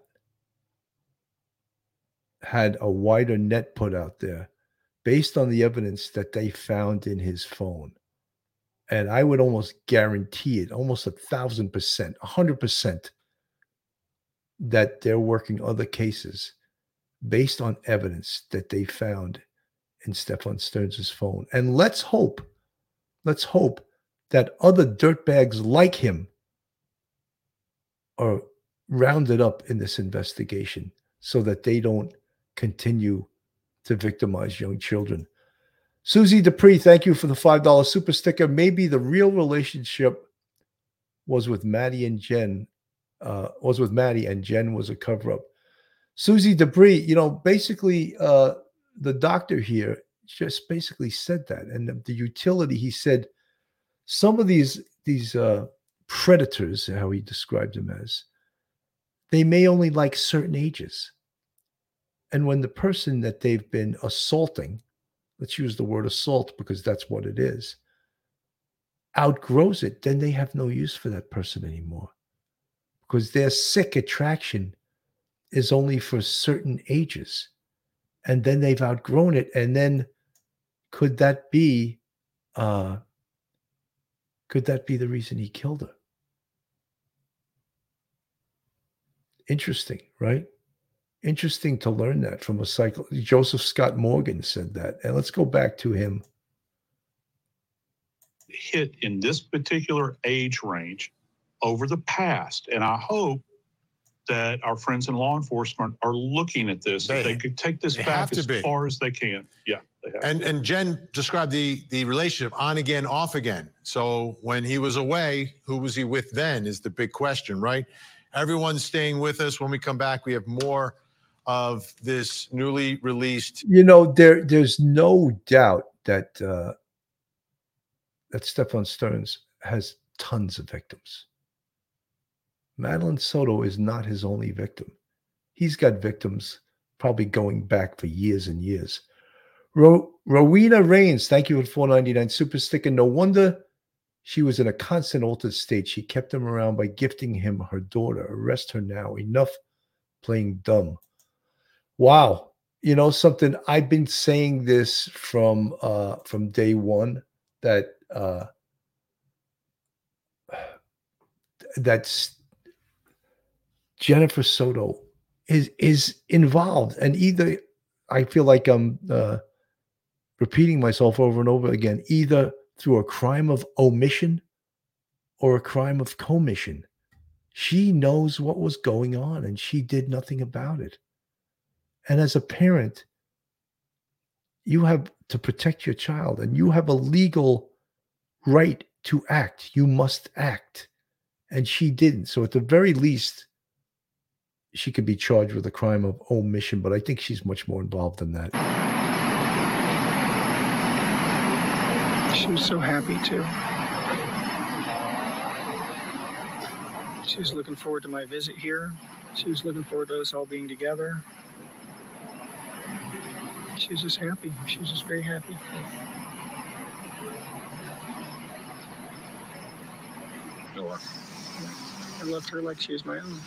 had a wider net put out there based on the evidence that they found in his phone. And I would almost guarantee it, almost 1,000%, 100%, that they're working other cases based on evidence that they found in Stefan Stearns' phone. And let's hope that other dirtbags like him are rounded up in this investigation so that they don't continue to victimize young children. Susie Dupree, thank you for the $5 super sticker. Maybe the real relationship was with Maddie and Jen, and Jen was a cover-up. Susie Dupree, basically the doctor here just basically said that. And the utility, he said, some of these predators, how he described them as, they may only like certain ages. And when the person that they've been assaulting, let's use the word assault because that's what it is, outgrows it, then they have no use for that person anymore, because their sick attraction is only for certain ages. And then they've outgrown it. And then could that be the reason he killed her? Interesting, right? Interesting to learn that from a psychologist. Joseph Scott Morgan said that. And let's go back to him. Hit in this particular age range over the past. And I hope that our friends in law enforcement are looking at this. If they could take this back as far as they can. Yeah. They have And Jen described the relationship on again, off again. So when he was away, who was he with then is the big question, right? Everyone's staying with us. When we come back, we have more of this newly released. You know, there's no doubt that that Stefan Stearns has tons of victims. Madeline Soto is not his only victim. He's got victims probably going back for years and years. Rowena Rains, thank you for $4.99 super sticker. No wonder she was in a constant altered state. She kept him around by gifting him her daughter. Arrest her now. Enough playing dumb. Wow. You know something? I've been saying this from day one that that's Jennifer Soto is involved, and either I feel like I'm repeating myself over and over again, either through a crime of omission or a crime of commission. She knows what was going on and she did nothing about it. And as a parent, you have to protect your child and you have a legal right to act. You must act. And she didn't. So at the very least, she could be charged with a crime of omission, but I think she's much more involved than that. She was so happy too. She was looking forward to my visit here. She was looking forward to us all being together. She was just happy. She was just very happy. I loved her like she was my own.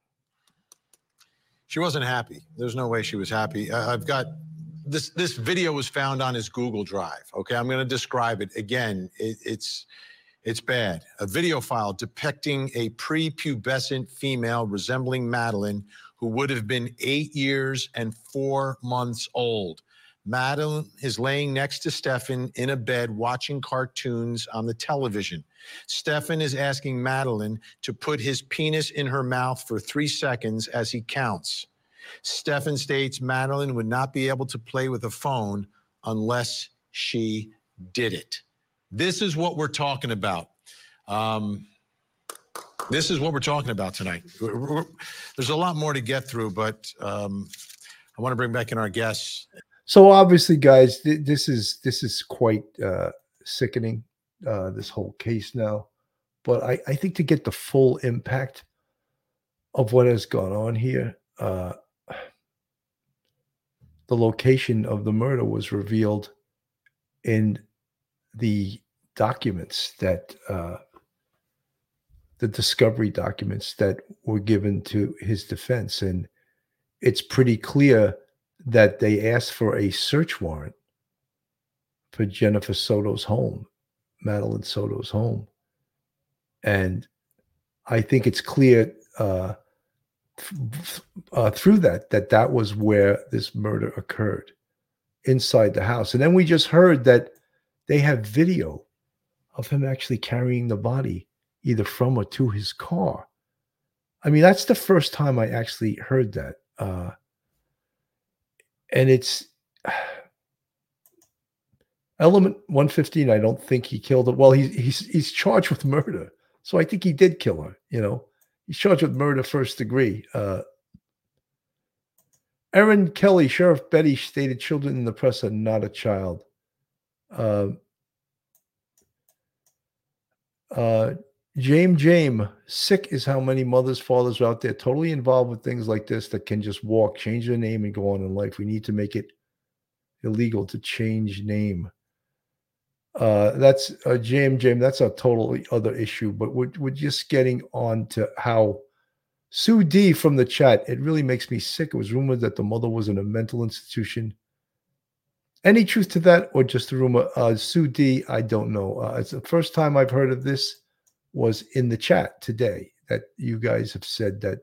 She wasn't happy. There's no way she was happy. I've got this video was found on his Google Drive. Okay, I'm going to describe it again. It's bad. A video file depicting a prepubescent female resembling Madeline, who would have been 8 years and 4 months old. Madeline is laying next to Stefan in a bed watching cartoons on the television. Stefan is asking Madeline to put his penis in her mouth for 3 seconds as he counts. Stefan states Madeline would not be able to play with a phone unless she did it. This is what we're talking about. This is what we're talking about tonight. There's a lot more to get through, but I want to bring back in our guests. So obviously, guys, this is quite sickening, this whole case now. But I think to get the full impact of what has gone on here, the location of the murder was revealed in the documents that the discovery documents that were given to his defense. And it's pretty clear that they asked for a search warrant for Jennifer Soto's home, Madeline Soto's home. And I think it's clear through that was where this murder occurred, inside the house. And then we just heard that they have video of him actually carrying the body either from or to his car. I mean, that's the first time I actually heard that. And it's element 115. I don't think he killed her. Well, he's charged with murder. So I think he did kill her. You know, he's charged with murder first degree. Erin Kelly, Sheriff Betty stated children in the press are not a child. James, sick is how many mothers, fathers are out there totally involved with things like this that can just walk, change their name, and go on in life. We need to make it illegal to change name. That's James. That's a totally other issue, but we're just getting on to how Sue D from the chat. It really makes me sick. It was rumored that the mother was in a mental institution. Any truth to that, or just a rumor? Sue D, I don't know. It's the first time I've heard of this. Was in the chat today that you guys have said that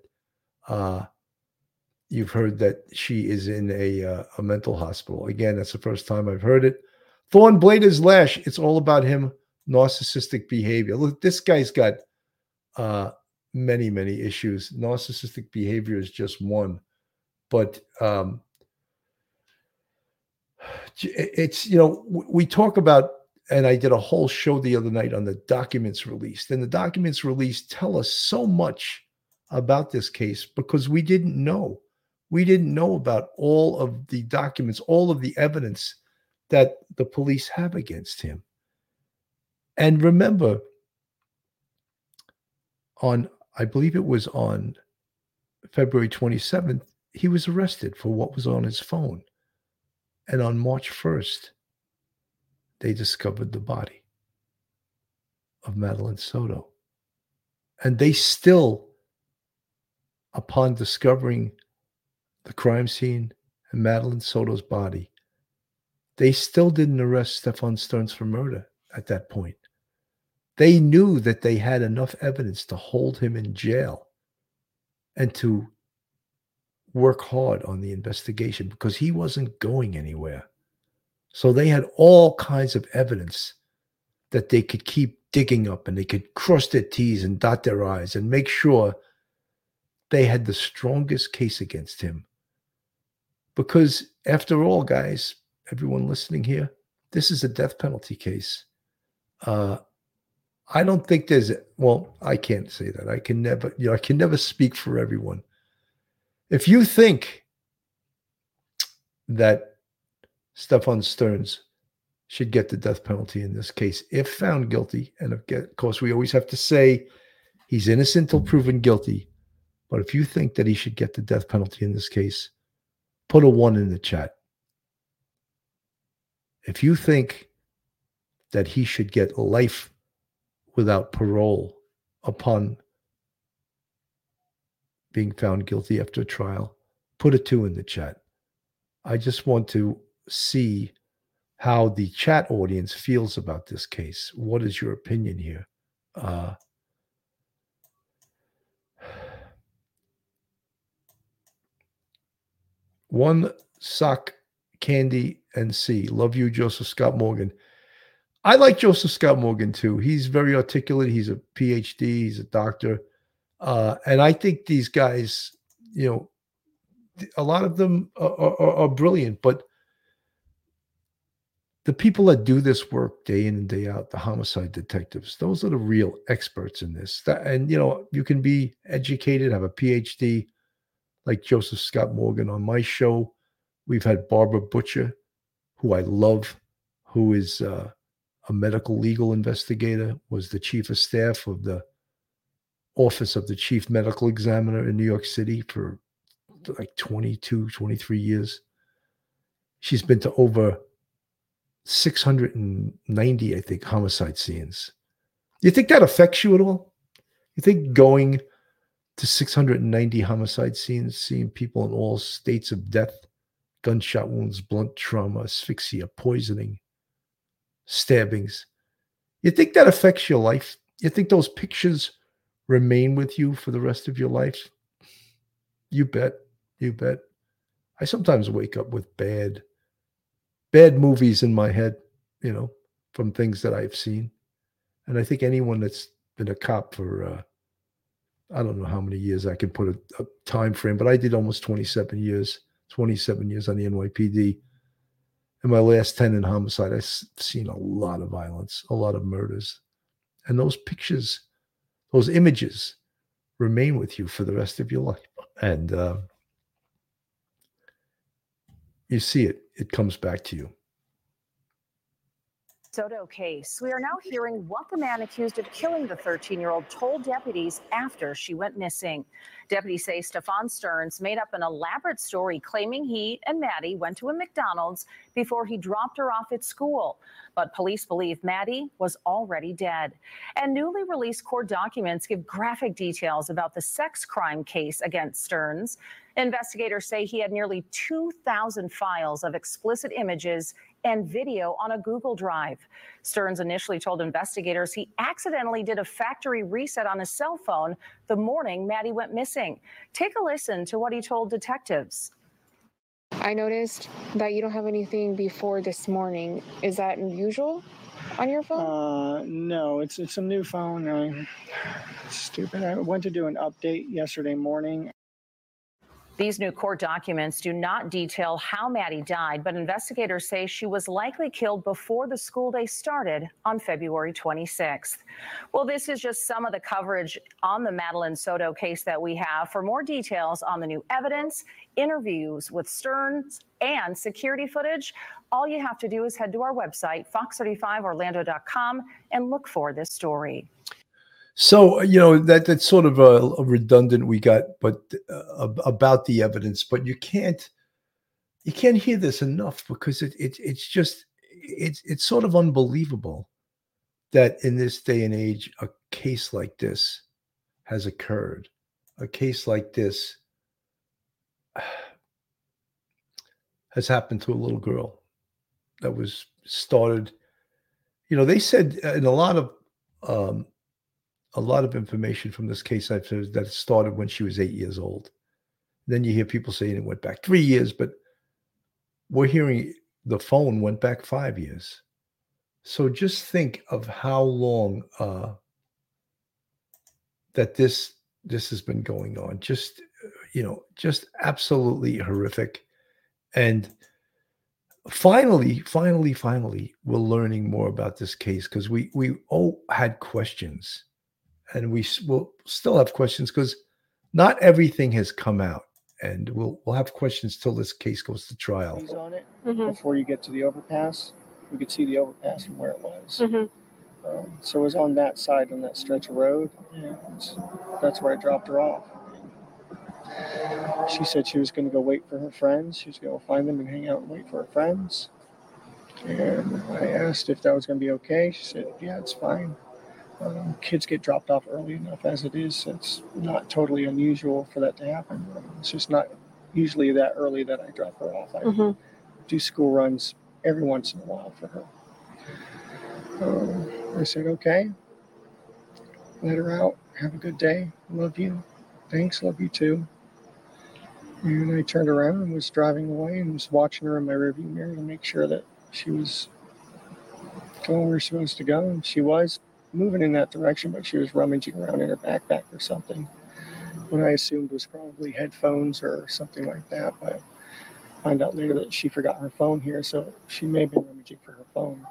you've heard that she is in a mental hospital. Again, that's the first time I've heard it. Thorn Blader's Lash. It's all about him, narcissistic behavior. Look, this guy's got many, many issues. Narcissistic behavior is just one. But it's, we talk about, and I did a whole show the other night on the documents released. And the documents released tell us so much about this case because we didn't know. We didn't know about all of the documents, all of the evidence that the police have against him. And remember, I believe it was on February 27th, he was arrested for what was on his phone. And on March 1st, they discovered the body of Madeline Soto. And they still, upon discovering the crime scene and Madeline Soto's body, they still didn't arrest Stefan Stearns for murder at that point. They knew that they had enough evidence to hold him in jail and to work hard on the investigation because he wasn't going anywhere. So they had all kinds of evidence that they could keep digging up, and they could cross their T's and dot their I's and make sure they had the strongest case against him. Because after all, guys, everyone listening here, this is a death penalty case. I don't think I can't say that. I can never speak for everyone. If you think that Stefan Stearns should get the death penalty in this case, if found guilty, and of course we always have to say he's innocent till proven guilty, but if you think that he should get the death penalty in this case, put a 1 in the chat. If you think that he should get life without parole upon being found guilty after trial, put a 2 in the chat. I just want to see how the chat audience feels about this case. What is your opinion here? One sock candy and C. Love you, Joseph Scott Morgan. I like Joseph Scott Morgan too. He's very articulate. He's a PhD. He's a doctor. And I think these guys, a lot of them are brilliant, but the people that do this work day in and day out, the homicide detectives, those are the real experts in this. And you can be educated, have a PhD like Joseph Scott Morgan. On my show, we've had Barbara Butcher, who I love, who is a medical legal investigator, was the chief of staff of the office of the chief medical examiner in New York City for like 22, 23 years. She's been to over 690, I think, homicide scenes. You think that affects you at all? You think going to 690 homicide scenes, seeing people in all states of death, gunshot wounds, blunt trauma, asphyxia, poisoning, stabbings, you think that affects your life? You think those pictures remain with you for the rest of your life? You bet. You bet. I sometimes wake up with bad movies in my head, from things that I've seen. And I think anyone that's been a cop for, I don't know how many years I can put a time frame, but I did almost 27 years on the NYPD. And my last 10 in homicide, I've seen a lot of violence, a lot of murders. And those pictures, those images remain with you for the rest of your life. And you see it. It comes back to you. Soto case. We are now hearing what the man accused of killing the 13-year-old told deputies after she went missing. Deputies say Stefan Stearns made up an elaborate story claiming he and Maddie went to a McDonald's before he dropped her off at school. But police believe Maddie was already dead. And newly released court documents give graphic details about the sex crime case against Stearns. Investigators say he had nearly 2,000 files of explicit images and video on a Google Drive. Stearns initially told investigators he accidentally did a factory reset on his cell phone the morning Maddie went missing. Take a listen to what he told detectives. I noticed that you don't have anything before this morning. Is that unusual? on your phone? No, it's a new phone. Stupid. I went to do an update yesterday morning. These new court documents do not detail how Maddie died, but investigators say she was likely killed before the school day started on February 26th. Well, this is just some of the coverage on the Madeline Soto case that we have. For more details on the new evidence, interviews with Stearns, and security footage, all you have to do is head to our website, fox35orlando.com, and look for this story. So, that's sort of a redundant we got, but about the evidence, but you can't hear this enough because it's sort of unbelievable that in this day and age, a case like this has occurred. A case like this has happened to a little girl that was started. They said in a lot of information from this case I've heard that it started when she was 8 years old. Then you hear people saying it went back 3 years, but we're hearing the phone went back 5 years. So just think of how long that this has been going on. Just absolutely horrific. And finally, we're learning more about this case because we all had questions. And we will still have questions because not everything has come out, and we'll have questions till this case goes to trial. On it before you get to the overpass, you could see the overpass from where it was. So it was on that side, on that stretch of road. Yeah, that's where I dropped her off. She said she was going to go wait for her friends. She was going to find them and hang out and wait for her friends. And I asked if that was going to be okay. She said, "Yeah, it's fine." Kids get dropped off early enough as it is. It's not totally unusual for that to happen. It's just not usually that early that I drop her off. I do school runs every once in a while for her. I said, okay, let her out. Have a good day. Love you. Thanks. Love you too. And I turned around and was driving away and was watching her in my rearview mirror to make sure that she was going where she was supposed to go. And she was moving in that direction, but she was rummaging around in her backpack or something. What I assumed was probably headphones or something like that, but I find out later that she forgot her phone here, so she may have been rummaging for her phone.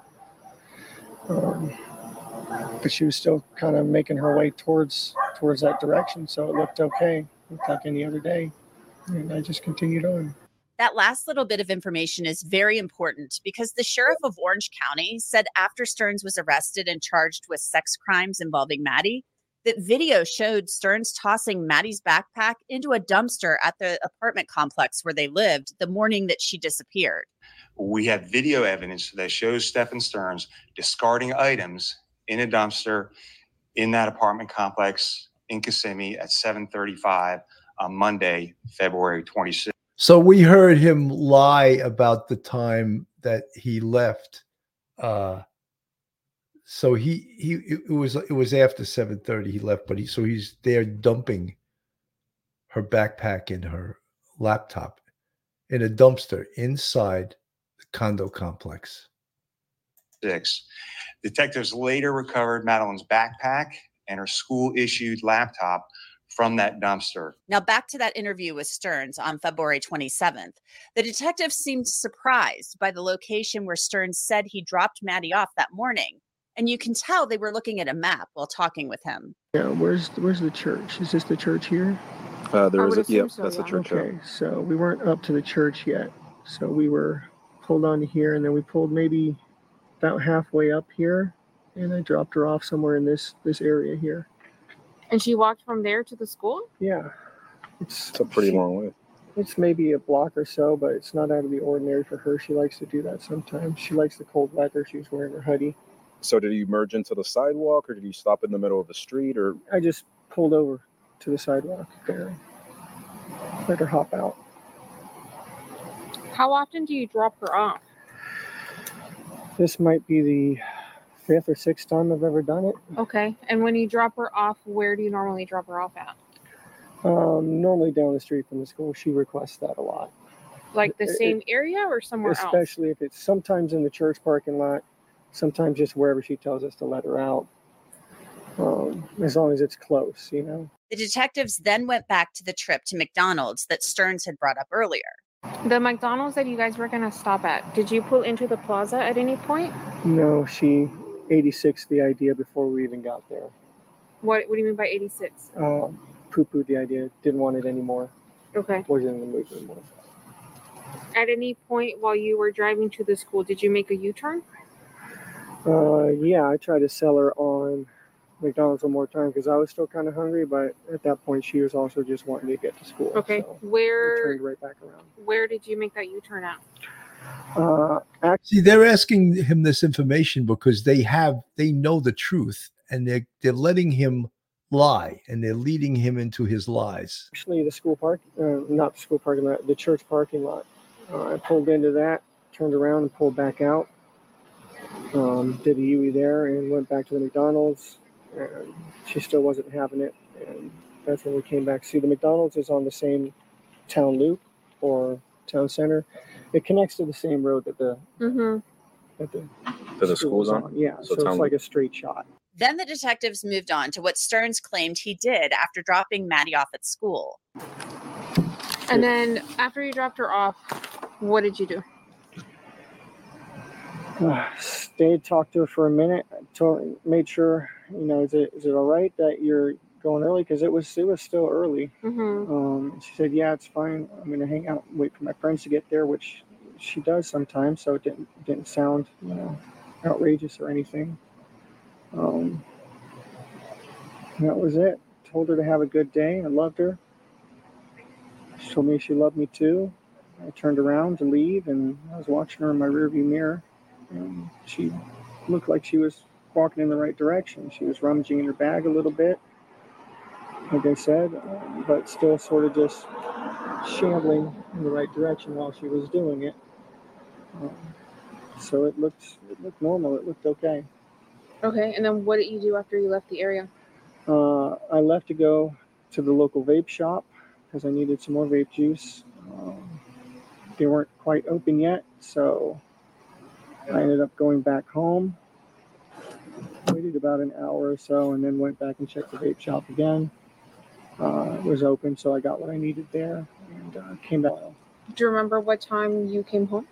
But she was still kind of making her way towards that direction, so it looked okay. Looked like any other day, and I just continued on. That last little bit of information is very important because the sheriff of Orange County said after Stearns was arrested and charged with sex crimes involving Maddie, that video showed Stearns tossing Maddie's backpack into a dumpster at the apartment complex where they lived the morning that she disappeared. We have video evidence that shows Stephen Stearns discarding items in a dumpster in that apartment complex in Kissimmee at 7:35 on Monday, February 26th. So we heard him lie about the time that he left. So it was after 7:30 he left, but he's there dumping her backpack and her laptop in a dumpster inside the condo complex. Detectives later recovered Madeline's backpack and her school-issued laptop from that dumpster. Now back to that interview with Stearns on February 27th. The detectives seemed surprised by the location where Stearns said he dropped Maddie off that morning. And you can tell they were looking at a map while talking with him. Yeah, where's the church? Is this the church here? There is that's the church. Okay, so we weren't up to the church yet. So we were pulled on to here, and then we pulled maybe about halfway up here, and I dropped her off somewhere in this area here. And she walked from there to the school? Yeah. It's a pretty long way. It's maybe a block or so, but it's not out of the ordinary for her. She likes to do that sometimes. She likes the cold weather. She was wearing her hoodie. So did you merge into the sidewalk, or did you stop in the middle of the street, or? I just pulled over to the sidewalk there. Let her hop out. How often do you drop her off? This might be the 5th or 6th time I've ever done it. Okay. And when you drop her off, where do you normally drop her off at? Normally down the street from the school. She requests that a lot. Like the same area or somewhere else? Especially if it's sometimes in the church parking lot. sometimes just wherever she tells us to let her out, as long as it's close, The detectives then went back to the trip to McDonald's that Stearns had brought up earlier. The McDonald's that you guys were going to stop at, did you pull into the plaza at any point? No, she 86 the idea before we even got there. What do you mean by 86? Poo-pooed the idea, didn't want it anymore. Okay. Wasn't in the mood anymore. At any point while you were driving to the school, did you make a U-turn? Yeah, I tried to sell her on McDonald's one more time because I was still kind of hungry, but at that point she was also just wanting to get to school. Okay. So Where I turned right back around. Where did you make that U-turn at? See, they're asking him this information because they know the truth, and they're letting him lie, and they're leading him into his lies. Actually, the school not the school parking lot, the church parking lot. I pulled into that, turned around and pulled back out. Did a UE there and went back to the McDonald's, and she still wasn't having it. And that's when we came back. See, the McDonald's is on the same town loop or town center. It connects to the same road that the school's on. Yeah, so it's like a straight shot. Then the detectives moved on to what Stearns claimed he did after dropping Maddie off at school. And then after you dropped her off, what did you do? Stayed, talked to her for a minute, made sure, is it all right that you're going early? Because it was still early. She said, yeah, it's fine. I'm going to hang out and wait for my friends to get there, which she does sometimes, so it didn't sound, outrageous or anything. That was it. Told her to have a good day. I loved her. She told me she loved me too. I turned around to leave, and I was watching her in my rearview mirror. And she looked like she was walking in the right direction. She was rummaging in her bag a little bit, like I said, but still sort of just shambling in the right direction while she was doing it. So it looked normal. It looked okay. Okay, and then what did you do after you left the area? I left to go to the local vape shop because I needed some more vape juice. They weren't quite open yet, so I ended up going back home. Waited about an hour or so and then went back and checked the vape shop again. It was open, so I got what I needed there and came back. Do you remember what time you came home?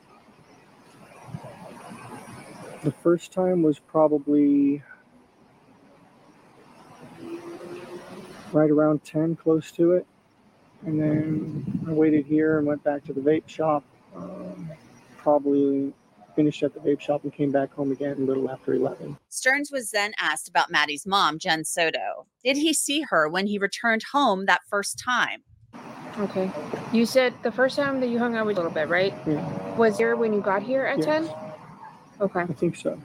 The first time was probably right around 10, close to it. And then I waited here and went back to the vape shop. Probably finished at the vape shop and came back home again a little after 11. Stearns was then asked about Maddie's mom, Jen Soto. Did he see her when he returned home that first time? Okay. You said the first time that you hung out with a little bit, right? Yeah. Was there when you got here at 10? Okay. I think so.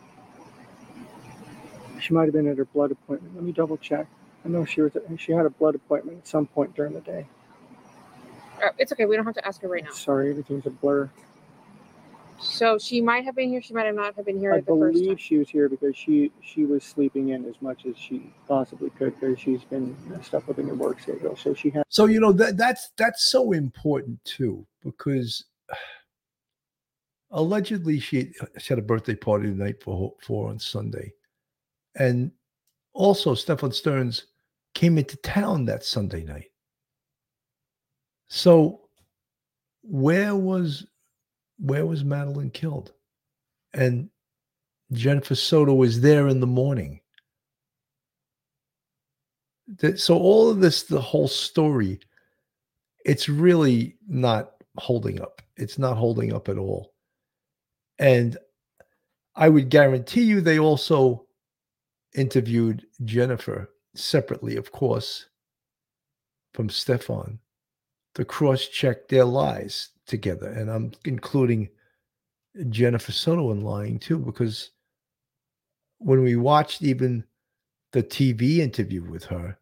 She might have been at her blood appointment. Let me double check. I know she had a blood appointment at some point during the day. It's okay. We don't have to ask her right now. Sorry, everything's a blur. So she might have been here. She might have not have been here I the first time. believe she was here because she was sleeping in as much as she possibly could because she's been messed up with her work schedule. So she had. So that's so important too, because allegedly she had a birthday party the night before on Sunday, and also Stefan Stearns came into town that Sunday night. So where was Madeline killed? And Jennifer Soto was there in the morning. So all of this, the whole story, it's really not holding up. It's not holding up at all. And I would guarantee you they also interviewed Jennifer separately, of course, from Stefan, to cross-check their lies together. And I'm including Jennifer Soto in lying too, because when we watched even the TV interview with her,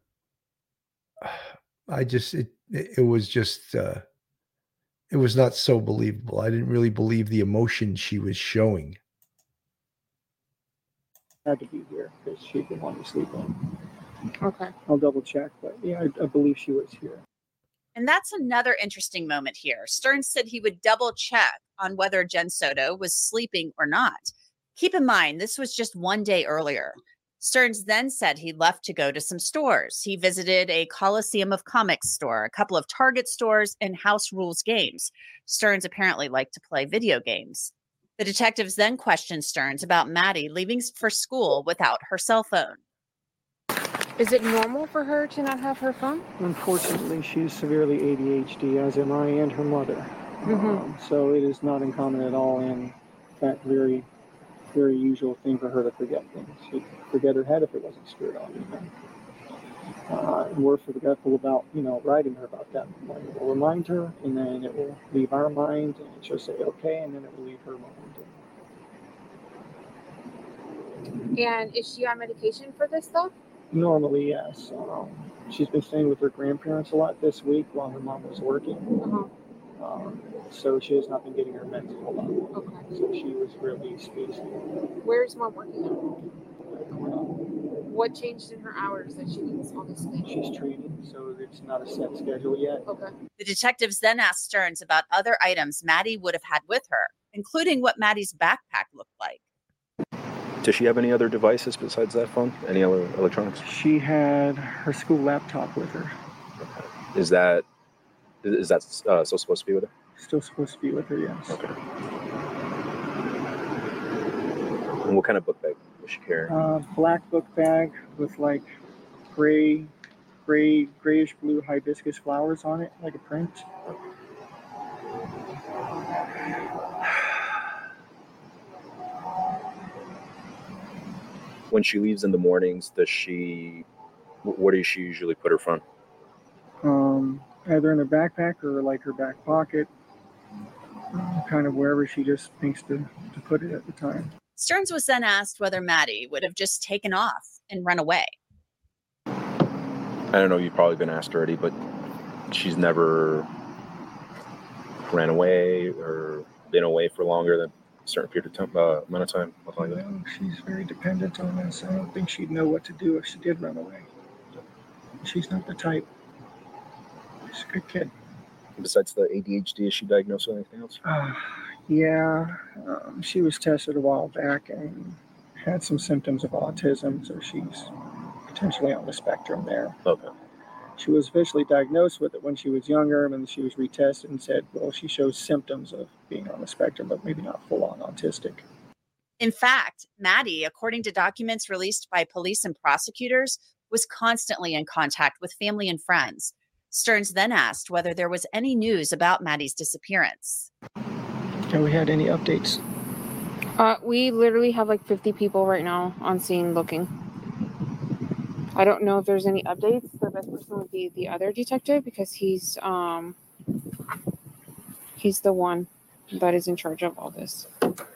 it was not so believable. I didn't really believe the emotion she was showing. Had to be here because she didn't want to sleep in. Okay. I'll double check, but yeah, I believe she was here. And that's another interesting moment here. Stearns said he would double check on whether Jen Soto was sleeping or not. Keep in mind, this was just one day earlier. Stearns then said he left to go to some stores. He visited a Coliseum of Comics store, a couple of Target stores, and House Rules games. Stearns apparently liked to play video games. The detectives then questioned Stearns about Maddie leaving for school without her cell phone. Is it normal for her to not have her phone? Unfortunately, she's severely ADHD, as am I and her mother. So it is not uncommon at all, and in fact, very, very usual thing for her to forget things. She'd forget her head if it wasn't screwed on. And we're forgetful about, writing her about that. We'll remind her, and then it will leave our mind, and she'll say okay, and then it will leave her mind. And is she on medication for this stuff? Normally, yes. She's been staying with her grandparents a lot this week while her mom was working. So she has not been getting her meds a whole lot. Okay. So she was really spacey. Where's mom working at? What changed in her hours that she needs all this thing? She's training, so it's not a set schedule yet. Okay. The detectives then asked Stearns about other items Maddie would have had with her, including what Maddie's backpack looked like. Does she have any other devices besides that phone? Any other electronics? She had her school laptop with her. Is that still supposed to be with her? Still supposed to be with her, yes. Okay. And what kind of book bag was she carrying? Black book bag with like grayish blue hibiscus flowers on it, like a print. When she leaves in the mornings, where does she usually put her phone? Either in her backpack or like her back pocket, kind of wherever she just thinks to put it at the time. Stearns was then asked whether Maddie would have just taken off and run away. I don't know, you've probably been asked already, but she's never ran away or been away for longer than a certain period of time, amount of time, nothing like that. No, she's very dependent on us. I don't think she'd know what to do if she did run away. She's not the type. She's a good kid. Besides the ADHD, is she diagnosed with anything else? Yeah, she was tested a while back and had some symptoms of autism, so she's potentially on the spectrum there. Okay. She was officially diagnosed with it when she was younger, and then she was retested and said, well, she shows symptoms of being on the spectrum, but maybe not full-on autistic. In fact, Maddie, according to documents released by police and prosecutors, was constantly in contact with family and friends. Stearns then asked whether there was any news about Maddie's disappearance. Have we had any updates? We literally have like 50 people right now on scene looking. I don't know if there's any updates. The best person would be the other detective because he's the one that is in charge of all this.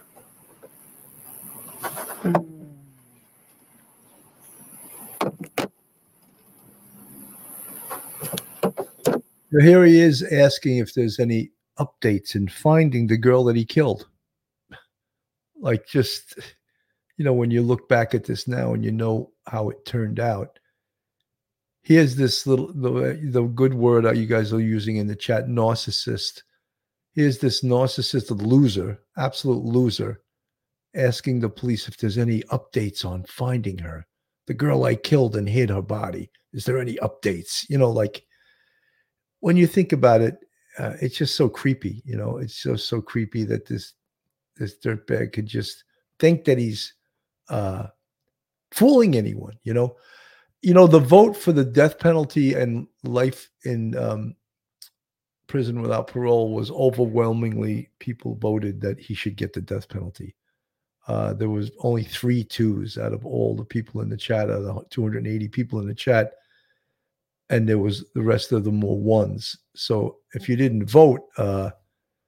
So here he is asking if there's any updates in finding the girl that he killed. Like, just, when you look back at this now and you know how it turned out, here's this the good word that you guys are using in the chat, narcissist. Here's this narcissist loser, absolute loser, asking the police if there's any updates on finding her. The girl I killed and hid her body. Is there any updates? Like, when you think about it, it's just so creepy. It's so creepy that this dirtbag could just think that he's fooling anyone. The vote for the death penalty and life in prison without parole was overwhelmingly, people voted that he should get the death penalty. There was only 3 2s out of all the people in the chat, out of the 280 people in the chat. And there was the rest of them were 1s. So if you didn't vote, that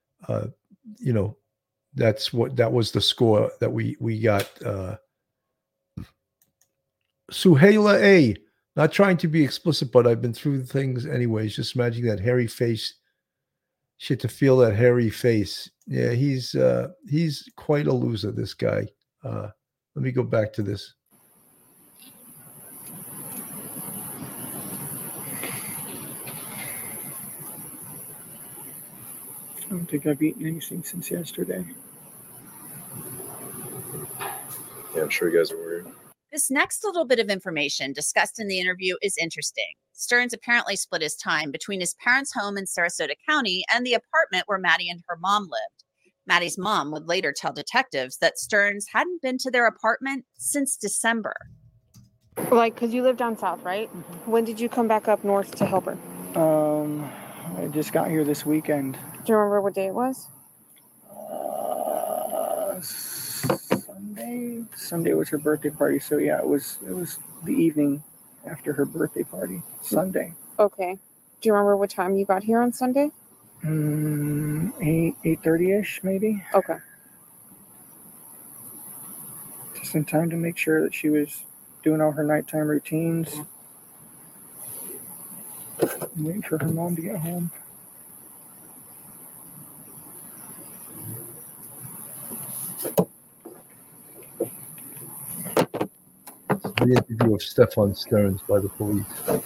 was the score that we got. Suhaila A, not trying to be explicit, but I've been through things anyways. Just imagine that hairy face. Shit, to feel that hairy face. Yeah, he's quite a loser, this guy. Let me go back to this. I don't think I've eaten anything since yesterday. Yeah, I'm sure you guys are worried. This next little bit of information discussed in the interview is interesting. Stearns apparently split his time between his parents' home in Sarasota County and the apartment where Maddie and her mom lived. Maddie's mom would later tell detectives that Stearns hadn't been to their apartment since December. Like, because you live down south, right? When did you come back up north to help her? I just got here this weekend. Do you remember what day it was? Sunday. Sunday was her birthday party, so yeah, it was the evening after her birthday party. Sunday. Okay. Do you remember what time you got here on Sunday? 8:30ish, maybe. Okay. Just in time to make sure that she was doing all her nighttime routines. I'm waiting for her mom to get home. The interview of Stefan Stearns by the police.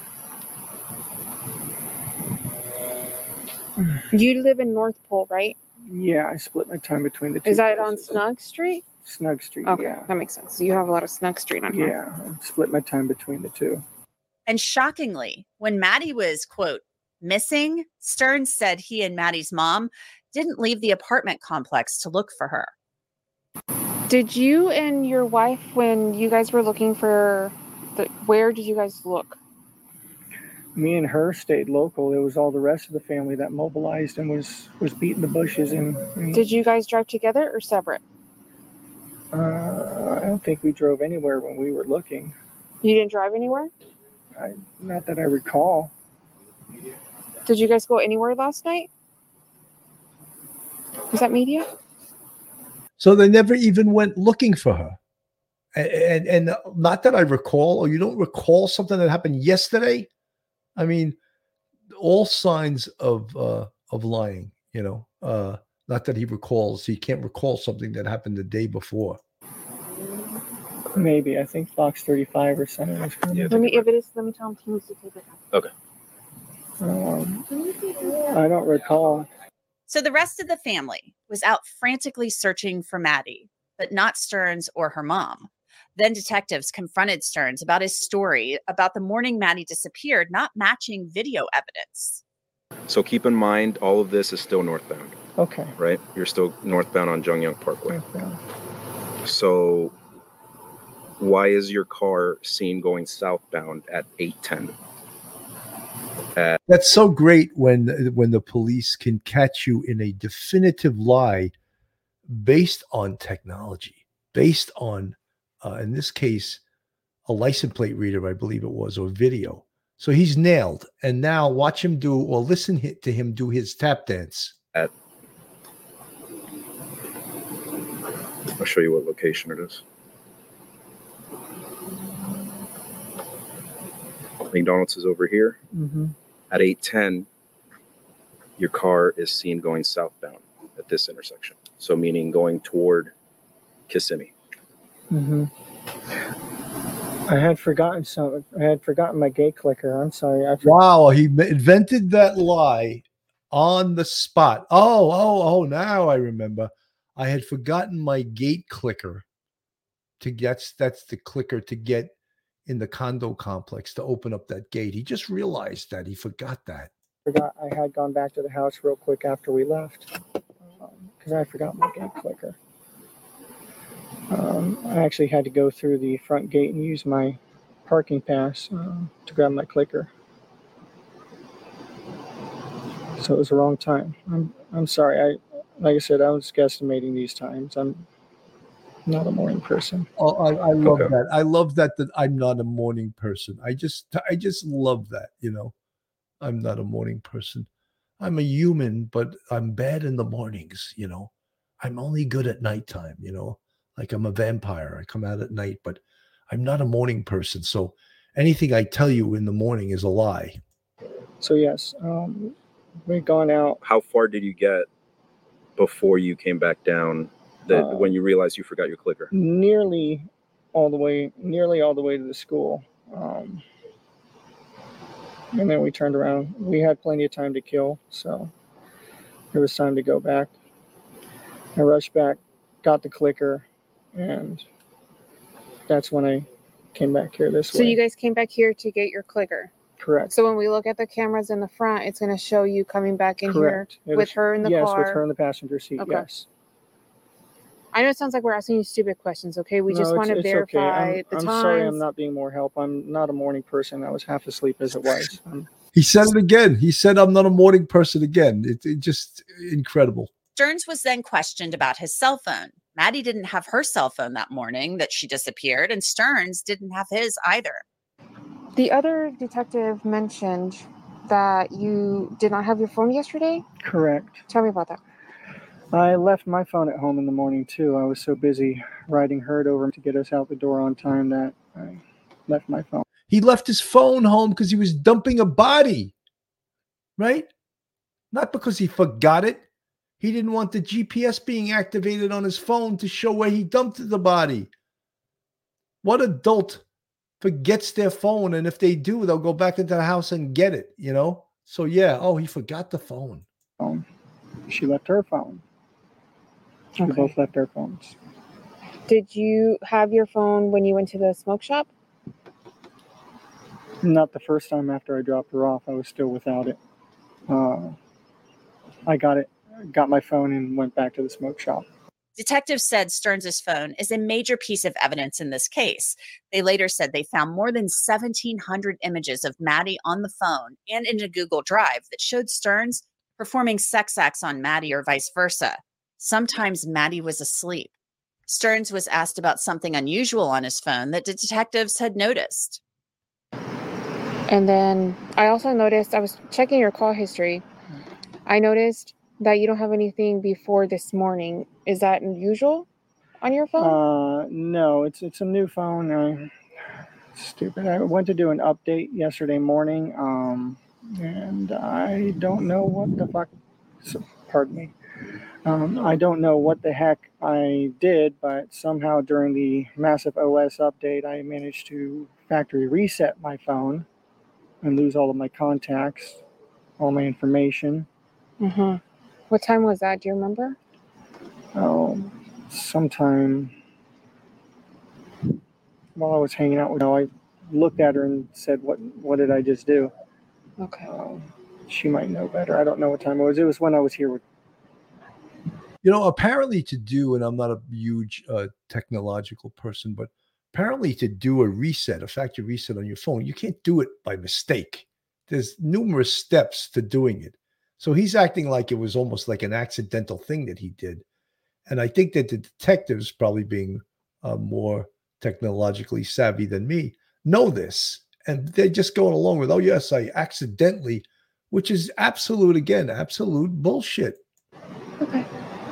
You live in North Pole, right? Yeah, I split my time between the two. Is that places. on Snug Street? Snug Street, Okay, yeah. that makes sense. So you have a lot of Snug Street on here. Yeah, I split my time between the two. And shockingly, when Maddie was, quote, missing, Stearns said he and Maddie's mom didn't leave the apartment complex to look for her. Did you and your wife, when you guys were looking for where did you guys look? Me and her stayed local. It was all the rest of the family that mobilized and was beating the bushes. And Did you guys drive together or separate? I don't think we drove anywhere when we were looking. You didn't drive anywhere? Not that I recall. Did you guys go anywhere last night? Was that media? So they never even went looking for her. And not that I recall, or you don't recall something that happened yesterday? I mean, all signs of lying, not that he recalls. He can't recall something that happened the day before. Maybe. I think Fox 35 or something. Yeah, If it is, let me tell him he needs to take it out. Okay. I don't recall. So the rest of the family was out frantically searching for Maddie, but not Stearns or her mom. Then detectives confronted Stearns about his story about the morning Maddie disappeared, not matching video evidence. So keep in mind, all of this is still northbound. Okay. Right? You're still northbound on Jungyang Parkway. Northbound. So why is your car seen going southbound at 8:10? That's so great when the police can catch you in a definitive lie based on technology, based on, in this case, a license plate reader, I believe it was, or video. So he's nailed. And now watch him do, or listen to him do his tap dance. I'll show you what location it is. McDonald's is over here. Mm-hmm. At 8:10, your car is seen going southbound at this intersection. So meaning going toward Kissimmee. Mm-hmm. I had forgotten something. I had forgotten my gate clicker. I'm sorry. Wow, he invented that lie on the spot. Oh, now I remember. I had forgotten my gate clicker. That's the clicker to get in the condo complex to open up that gate. He just realized that. He forgot that. I had gone back to the house real quick after we left because I forgot my gate clicker. I actually had to go through the front gate and use my parking pass to grab my clicker. So it was the wrong time. I'm sorry. Like I said, I was guesstimating these times. I'm not a morning person. Oh, I love that. I love that I'm not a morning person. I just love that, I'm not a morning person. I'm a human, but I'm bad in the mornings, I'm only good at nighttime, like I'm a vampire. I come out at night, but I'm not a morning person. So anything I tell you in the morning is a lie. So yes, we've gone out. How far did you get before you came back down when you realized you forgot your clicker? Nearly all the way to the school. And then we turned around. We had plenty of time to kill, so it was time to go back. I rushed back, got the clicker, and that's when I came back here this way. So you guys came back here to get your clicker? Correct. So when we look at the cameras in the front, it's going to show you coming back in Correct. here with her in the car? Yes, with her in the passenger seat, Okay. yes. I know it sounds like we're asking you stupid questions, okay? We just want to verify the times. I'm sorry I'm not being more help. I'm not a morning person. I was half asleep as it was. He said it again. He said, I'm not a morning person again. It just incredible. Stearns was then questioned about his cell phone. Maddie didn't have her cell phone that morning that she disappeared, and Stearns didn't have his either. The other detective mentioned that you did not have your phone yesterday? Correct. Tell me about that. I left my phone at home in the morning, too. I was so busy riding herd over to get us out the door on time that I left my phone. He left his phone home because he was dumping a body, right? Not because he forgot it. He didn't want the GPS being activated on his phone to show where he dumped the body. What adult forgets their phone? And if they do, they'll go back into the house and get it, you know? So, yeah. Oh, he forgot the phone. She left her phone. We both left our phones. Did you have your phone when you went to the smoke shop? Not the first time after I dropped her off. I was still without it. I got my phone and went back to the smoke shop. Detectives said Stearns' phone is a major piece of evidence in this case. They later said they found more than 1,700 images of Maddie on the phone and in a Google Drive that showed Stearns performing sex acts on Maddie or vice versa. Sometimes Maddie was asleep. Stearns was asked about something unusual on his phone that the detectives had noticed. And then I also noticed, I was checking your call history. I noticed that you don't have anything before this morning. Is that unusual on your phone? No, it's a new phone. Stupid. I went to do an update yesterday morning, and I don't know what the fuck. Pardon me. I don't know what the heck I did, but somehow during the massive OS update, I managed to factory reset my phone and lose all of my contacts, all my information. Mm-hmm. What time was that? Do you remember? Oh, sometime while I was hanging out with her, I looked at her and said, what did I just do? Okay. She might know better. I don't know what time it was. It was when I was here with. You know, apparently to do, and I'm not a huge technological person, but apparently to do a reset, a factory reset on your phone, you can't do it by mistake. There's numerous steps to doing it. So he's acting like it was almost like an accidental thing that he did. And I think that the detectives, probably being more technologically savvy than me, know this. And they're just going along with, oh, yes, I accidentally, which is absolute bullshit. Okay.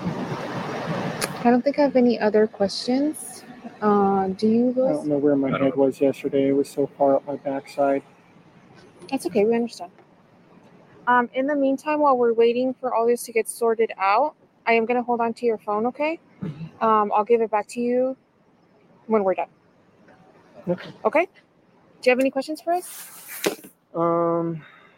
I don't think I have any other questions. Do you, Louis? I don't know where my head was yesterday. It was so far up my backside. That's okay. We understand. In the meantime, while we're waiting for all this to get sorted out, I am going to hold on to your phone, okay? I'll give it back to you when we're done. Okay? Do you have any questions for us?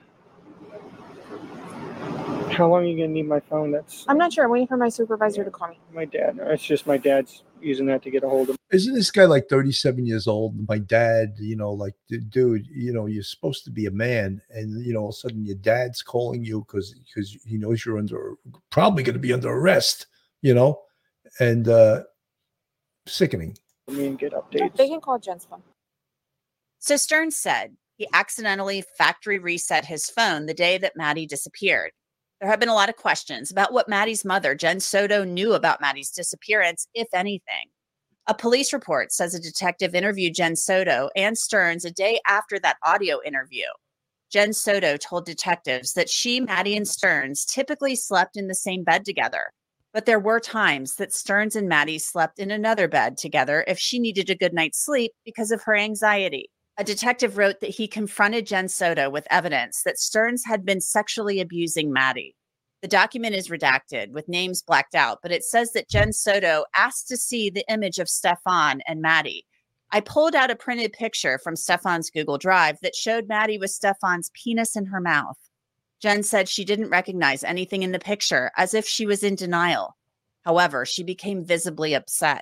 How long are you going to need my phone? I'm not sure. I'm waiting for my supervisor to call me. My dad. It's just my dad's using that to get a hold of me. Isn't this guy like 37 years old? My dad, like, dude, you're supposed to be a man, and all of a sudden your dad's calling you because he knows you're probably going to be under arrest, and sickening. Let me get updates. They can call Jen's phone. So Stearns said he accidentally factory reset his phone the day that Maddie disappeared. There have been a lot of questions about what Maddie's mother, Jen Soto, knew about Maddie's disappearance, if anything. A police report says a detective interviewed Jen Soto and Stearns a day after that audio interview. Jen Soto told detectives that she, Maddie, and Stearns typically slept in the same bed together. But there were times that Stearns and Maddie slept in another bed together if she needed a good night's sleep because of her anxiety. A detective wrote that he confronted Jen Soto with evidence that Stearns had been sexually abusing Maddie. The document is redacted with names blacked out, but it says that Jen Soto asked to see the image of Stefan and Maddie. I pulled out a printed picture from Stefan's Google Drive that showed Maddie with Stefan's penis in her mouth. Jen said she didn't recognize anything in the picture, as if she was in denial. However, she became visibly upset.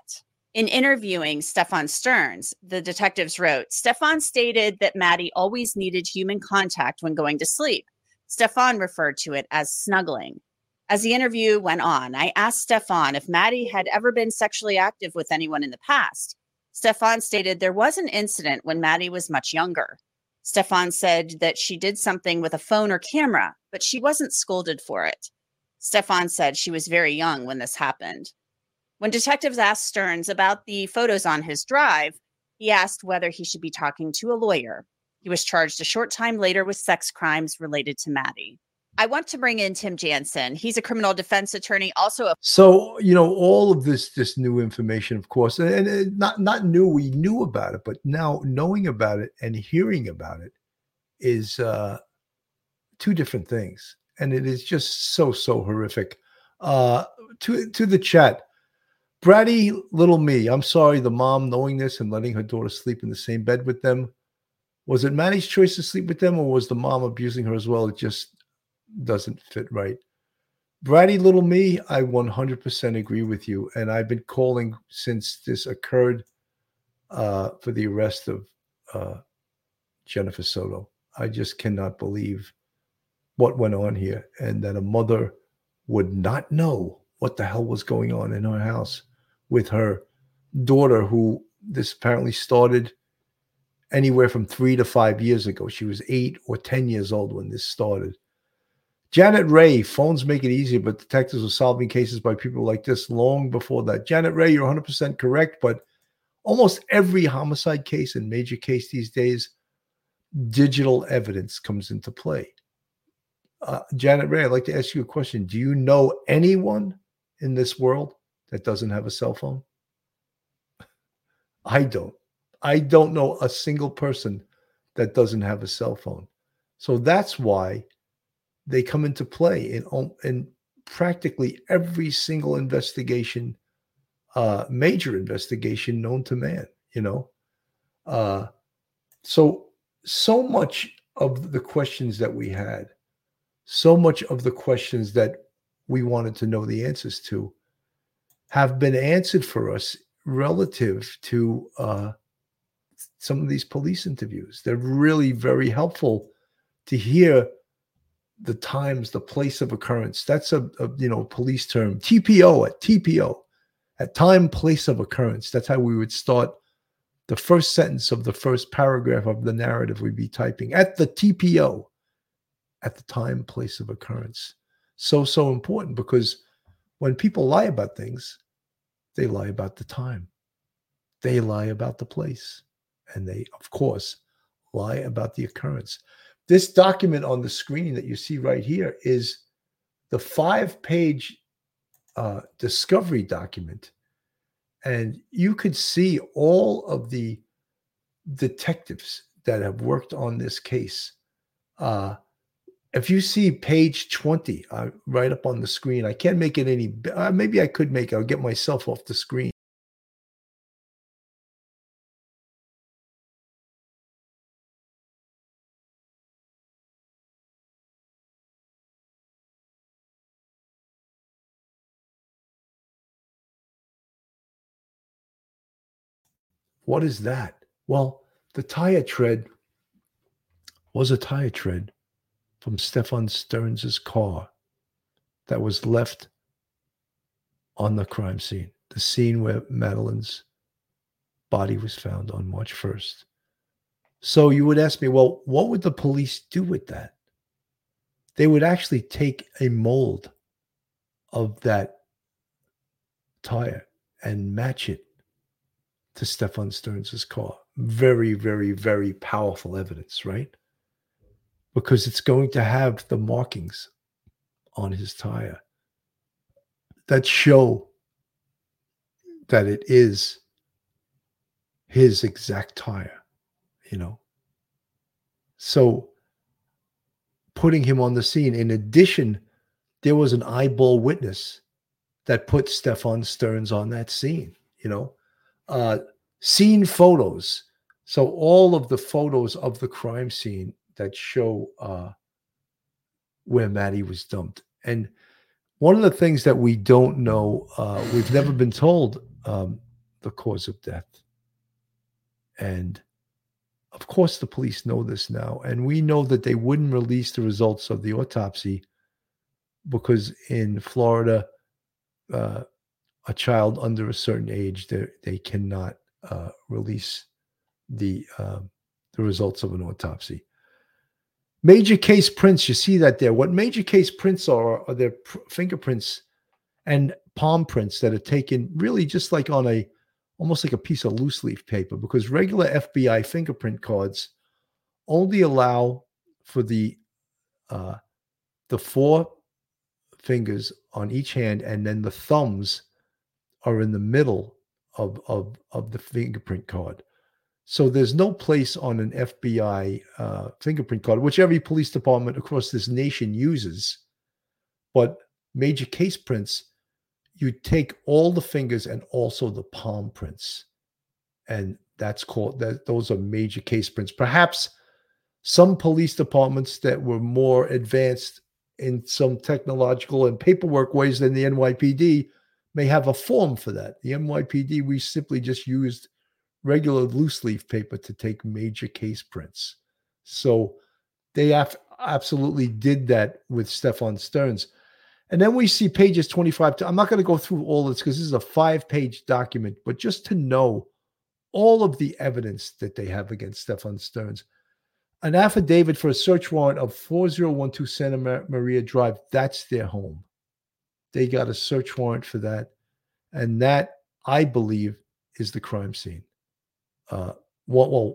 In interviewing Stefan Stearns, the detectives wrote, Stefan stated that Maddie always needed human contact when going to sleep. Stefan referred to it as snuggling. As the interview went on, I asked Stefan if Maddie had ever been sexually active with anyone in the past. Stefan stated there was an incident when Maddie was much younger. Stefan said that she did something with a phone or camera, but she wasn't scolded for it. Stefan said she was very young when this happened. When detectives asked Stearns about the photos on his drive, he asked whether he should be talking to a lawyer. He was charged a short time later with sex crimes related to Maddie. I want to bring in Tim Jansen. He's a criminal defense attorney, also a... So, all of this new information, of course, and not new, we knew about it, but now knowing about it and hearing about it is two different things. And it is just so horrific. To the chat, Bratty Little Me, I'm sorry, the mom knowing this and letting her daughter sleep in the same bed with them. Was it Maddie's choice to sleep with them, or was the mom abusing her as well? It just doesn't fit right. Bratty Little Me, I 100% agree with you. And I've been calling since this occurred for the arrest of Jennifer Soto. I just cannot believe what went on here, and that a mother would not know what the hell was going on in her house with her daughter, who this apparently started anywhere from 3 to 5 years ago. She was 8 or 10 years old when this started. Janet Ray, phones make it easier, but detectives were solving cases by people like this long before that. Janet Ray, you're 100% correct, but almost every homicide case and major case these days, digital evidence comes into play. Janet Ray, I'd like to ask you a question. Do you know anyone in this world that doesn't have a cell phone? I don't. I don't know a single person that doesn't have a cell phone. So that's why they come into play in practically every single investigation, major investigation known to man, So much of the questions that we had, so much of the questions that we wanted to know the answers to have been answered for us relative to some of these police interviews. They're really very helpful to hear the times, the place of occurrence. That's a police term. TPO, at time, place of occurrence. That's how we would start the first sentence of the first paragraph of the narrative we'd be typing. At the TPO, at the time, place of occurrence. So important, because when people lie about things, they lie about the time. They lie about the place. And they, of course, lie about the occurrence. This document on the screen that you see right here is the 5-page discovery document. And you could see all of the detectives that have worked on this case. If you see page 20 right up on the screen, I can't make it any, maybe I could make it. I'll get myself off the screen. What is that? Well, the tire tread was a tire tread from Stefan Stearns' car that was left on the crime scene, the scene where Madeline's body was found on March 1st. So you would ask me, well, what would the police do with that? They would actually take a mold of that tire and match it to Stefan Stearns' car. Very, very, very powerful evidence, right? Because it's going to have the markings on his tire that show that it is his exact tire, So putting him on the scene, in addition, there was an eyeball witness that put Stefan Stearns on that scene, scene photos. So all of the photos of the crime scene that show where Maddie was dumped. And one of the things that we don't know, we've never been told the cause of death. And of course, the police know this now. And we know that they wouldn't release the results of the autopsy because in Florida, a child under a certain age, they cannot release the results of an autopsy. Major case prints, you see that there. What major case prints are their fingerprints and palm prints that are taken really just like on almost like a piece of loose leaf paper, because regular FBI fingerprint cards only allow for the 4 fingers on each hand, and then the thumbs are in the middle of the fingerprint card. So there's no place on an FBI fingerprint card, which every police department across this nation uses. But major case prints, you take all the fingers and also the palm prints. And that's called, those are major case prints. Perhaps some police departments that were more advanced in some technological and paperwork ways than the NYPD may have a form for that. The NYPD, we simply just used regular loose leaf paper to take major case prints. So they absolutely did that with Stefan Stearns. And then we see pages 25 to, I'm not going to go through all this because this is a 5-page document, but just to know all of the evidence that they have against Stefan Stearns. An affidavit for a search warrant of 4012 Santa Maria Drive, that's their home. They got a search warrant for that. And that, I believe, is the crime scene. Well,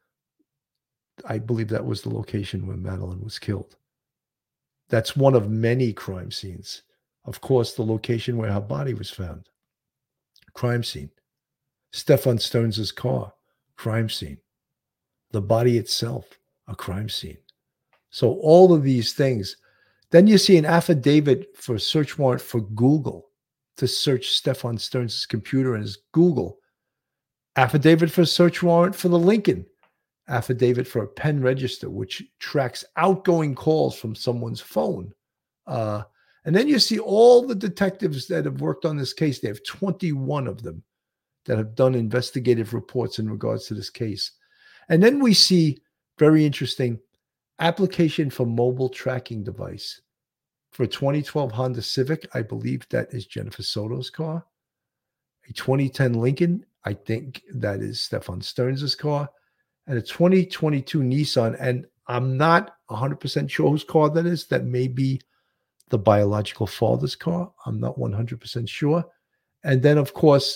I believe that was the location where Madeleine was killed. That's one of many crime scenes. Of course, the location where her body was found. Crime scene. Stefan Stearns' car. Crime scene. The body itself. A crime scene. So all of these things. Then you see an affidavit for a search warrant for Google to search Stefan Stearns' computer and his Google. Affidavit for a search warrant for the Lincoln. Affidavit for a pen register, which tracks outgoing calls from someone's phone. And then you see all the detectives that have worked on this case. They have 21 of them that have done investigative reports in regards to this case. And then we see, very interesting, application for mobile tracking device. For a 2012 Honda Civic, I believe that is Jennifer Soto's car. A 2010 Lincoln, I think that is Stefan Stearns' car. And a 2022 Nissan, and I'm not 100% sure whose car that is. That may be the biological father's car. I'm not 100% sure. And then, of course,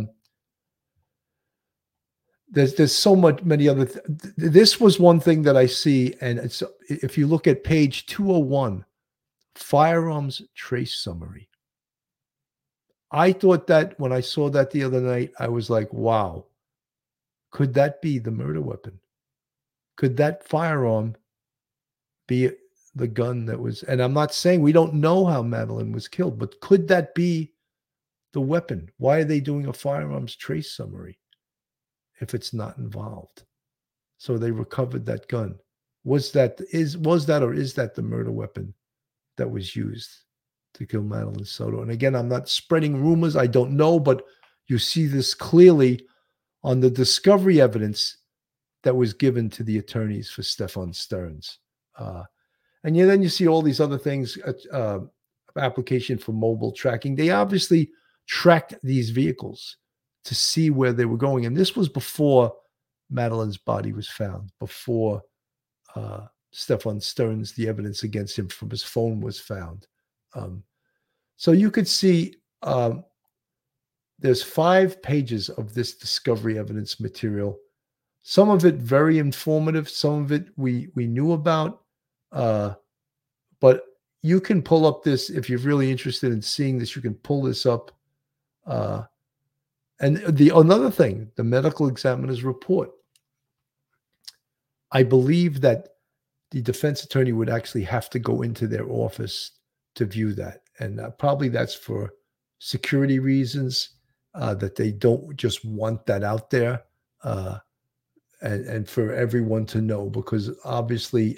there's so many other. This was one thing that I see, and it's, if you look at page 201, firearms trace summary. I thought that when I saw that the other night, I was like, wow. Could that be the murder weapon? Could that firearm be the gun that was, and I'm not saying we don't know how Madeleine was killed, but could that be the weapon? Why are they doing a firearms trace summary if it's not involved? So they recovered that gun. Was that the murder weapon that was used to kill Madeleine Soto? And again, I'm not spreading rumors. I don't know, but you see this clearly on the discovery evidence that was given to the attorneys for Stefan Stearns. And then you see all these other things, application for mobile tracking. They obviously tracked these vehicles to see where they were going. And this was before Madeleine's body was found, before Stefan Stearns, the evidence against him from his phone was found. So you could see there's 5 pages of this discovery evidence material. Some of it very informative. Some of it we knew about. But you can pull up this, if you're really interested in seeing this, you can pull this up. And another thing, the medical examiner's report. I believe that the defense attorney would actually have to go into their office to view that. And probably that's for security reasons, that they don't just want that out there, and for everyone to know, because obviously,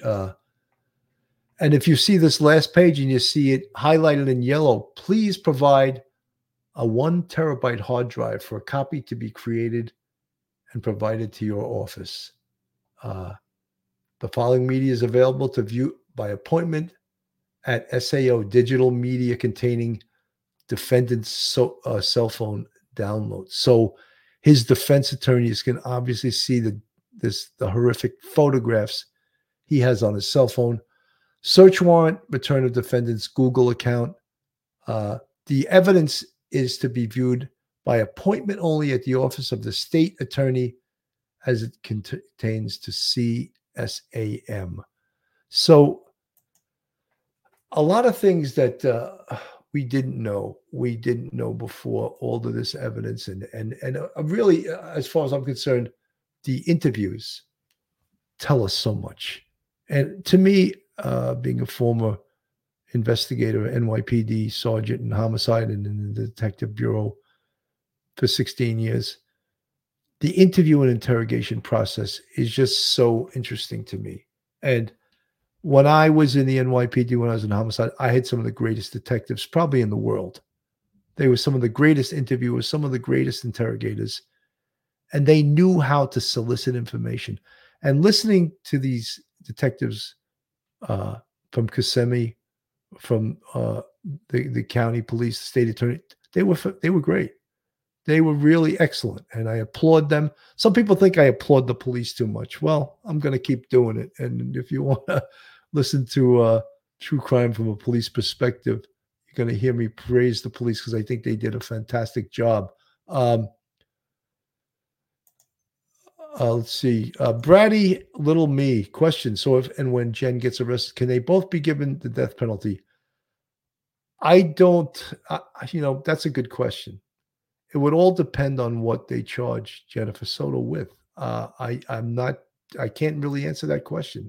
and if you see this last page and you see it highlighted in yellow, please provide a 1 terabyte hard drive for a copy to be created and provided to your office. The following media is available to view by appointment at SAO Digital Media containing defendant's cell phone download. So his defense attorneys can obviously see the horrific photographs he has on his cell phone. Search warrant, return of defendant's Google account. The evidence is to be viewed by appointment only at the office of the state attorney as it contains to CSAM. So a lot of things that we didn't know before all of this evidence. And really, as far as I'm concerned, the interviews tell us so much. And to me, being a former investigator, NYPD sergeant in homicide and in the detective bureau for 16 years, the interview and interrogation process is just so interesting to me. And when I was in the NYPD, when I was in homicide, I had some of the greatest detectives probably in the world. They were some of the greatest interviewers, some of the greatest interrogators, and they knew how to solicit information. And listening to these detectives from Kissimmee, from the county police, the state attorney, they were great. They were really excellent, and I applaud them. Some people think I applaud the police too much. Well, I'm going to keep doing it. And if you want to listen to true crime from a police perspective, you're going to hear me praise the police because I think they did a fantastic job. Let's see. Bratty Little Me question. So if and when Jen gets arrested, can they both be given the death penalty? I don't, that's a good question. It would all depend on what they charge Jennifer Soto with. I can't really answer that question.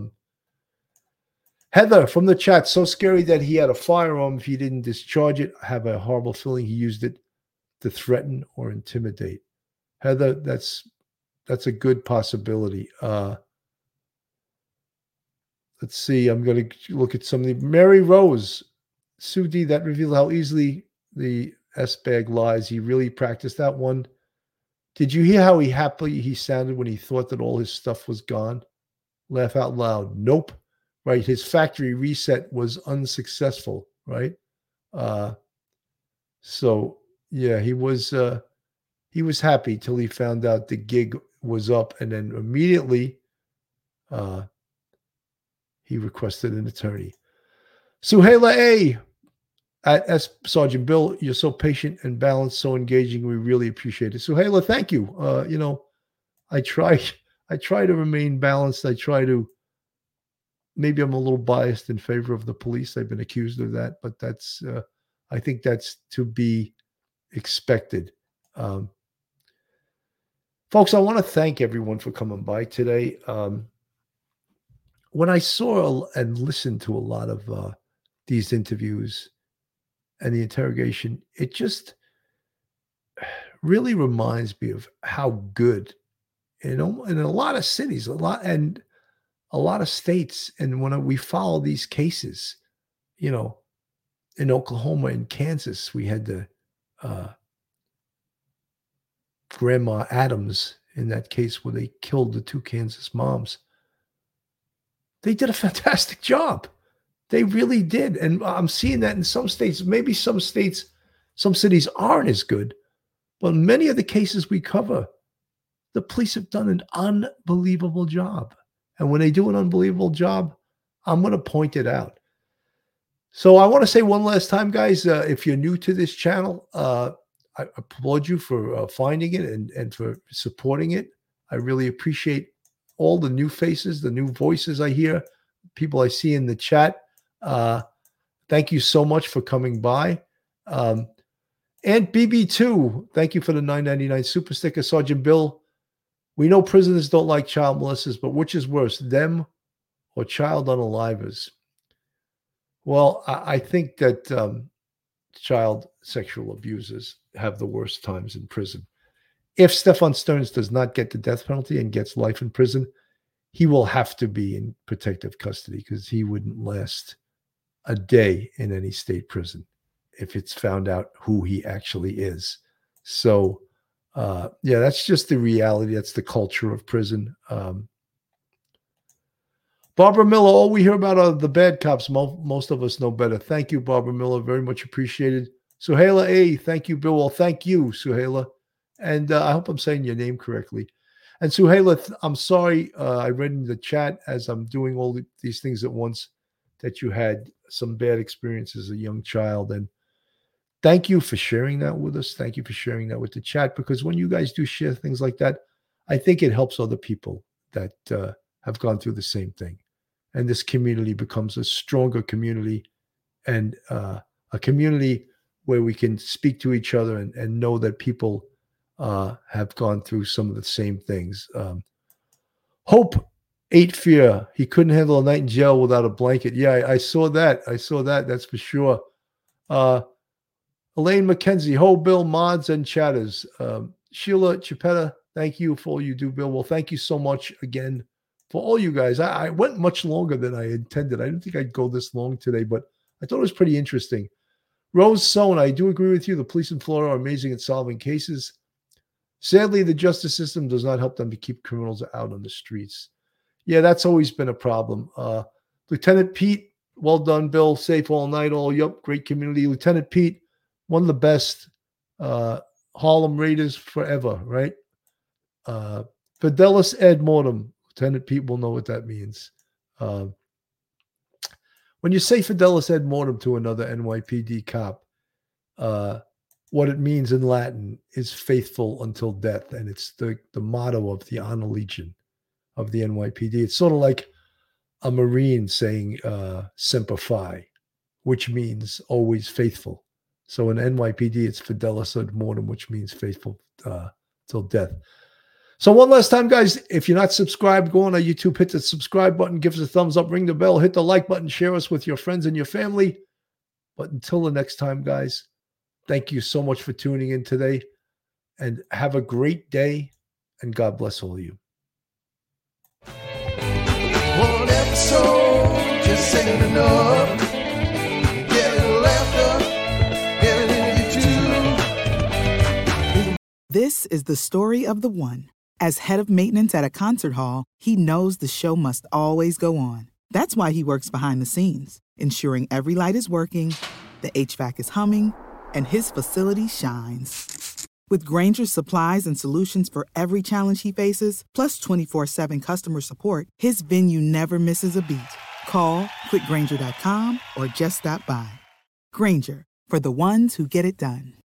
Heather from the chat, so scary that he had a firearm. If he didn't discharge it, I have a horrible feeling he used it to threaten or intimidate. Heather, that's a good possibility. Let's see. I'm going to look at some of the Mary Rose, Sudi, that revealed how easily the S-bag lies. He really practiced that one. Did you hear how happy he sounded when he thought that all his stuff was gone? Laugh out loud. Nope. Right. His factory reset was unsuccessful. Right. So yeah, he was happy till he found out the gig was up, and then immediately he requested an attorney. Suhaila A. At S. Sergeant Bill, you're so patient and balanced, so engaging. We really appreciate it. Suhaila, thank you. I try to remain balanced. Maybe I'm a little biased in favor of the police. I've been accused of that, but I think that's to be expected. Folks, I want to thank everyone for coming by today. When I saw and listened to a lot of these interviews and the interrogation, it just really reminds me of how good, in a lot of cities, a lot of states, and when we follow these cases, in Oklahoma and Kansas, we had the Grandma Adams in that case where they killed the 2 Kansas moms. They did a fantastic job. They really did. And I'm seeing that in some states. Maybe some cities aren't as good. But in many of the cases we cover, the police have done an unbelievable job. And when they do an unbelievable job, I'm going to point it out. So I want to say one last time, guys, if you're new to this channel, I applaud you for finding it and for supporting it. I really appreciate all the new faces, the new voices I hear, people I see in the chat. Thank you so much for coming by. And BB2, thank you for the $9.99 super sticker. Sergeant Bill, we know prisoners don't like child molesters, but which is worse, them or child unalivers? Well, I think that child sexual abusers have the worst times in prison. If Stefan Stearns does not get the death penalty and gets life in prison, he will have to be in protective custody because he wouldn't last a day in any state prison. if it's found out who he actually is. So, yeah, that's just the reality. That's the culture of prison. Barbara Miller, all we hear about are the bad cops. Most of us know better. Thank you, Barbara Miller. Very much appreciated. Suhaila A., thank you, Bill. Well, thank you, Suhaila. And I hope I'm saying your name correctly. And Suhaila, I'm sorry. I read in the chat as I'm doing all these things at once that you had some bad experiences as a young child. And thank you for sharing that with us. Thank you for sharing that with the chat, because when you guys do share things like that, I think it helps other people that have gone through the same thing. And this community becomes a stronger community, and a community where we can speak to each other and know that people have gone through some of the same things. Hope ate fear. He couldn't handle a night in jail without a blanket. Yeah, I saw that. That's for sure. Elaine McKenzie, Ho, Bill, mods, and chatters. Sheila Chipetta, thank you for all you do, Bill. Well, thank you so much again for all you guys. I went much longer than I intended. I didn't think I'd go this long today, but I thought it was pretty interesting. Rose Sohn, I do agree with you. The police in Florida are amazing at solving cases. Sadly, the justice system does not help them to keep criminals out on the streets. Yeah, that's always been a problem. Lieutenant Pete, well done, Bill. Safe all night, all. Yup, great community. Lieutenant Pete, one of the best. Harlem Raiders forever, right? Fidelis Ed Mortem. Lieutenant Pete will know what that means. When you say Fidelis Ed Mortem to another NYPD cop, what it means in Latin is faithful until death. And it's the motto of the Honor Legion of the NYPD. It's sort of like a Marine saying Semper Fi, which means always faithful. So in NYPD, it's Fidelis Ad Mortem, which means faithful till death. So one last time, guys, if you're not subscribed, go on our YouTube, hit the subscribe button, give us a thumbs up, ring the bell, hit the like button, share us with your friends and your family. But until the next time, guys, thank you so much for tuning in today, and have a great day, and God bless all of you. One episode just ain't enough. Get a laughter, get it in you too. This is the story of the one. As head of maintenance at a concert hall, he knows the show must always go on. That's why he works behind the scenes, ensuring every light is working, the HVAC is humming, and his facility shines. With Grainger's supplies and solutions for every challenge he faces, plus 24/7 customer support, his venue never misses a beat. Call quickgrainger.com or just stop by. Grainger, for the ones who get it done.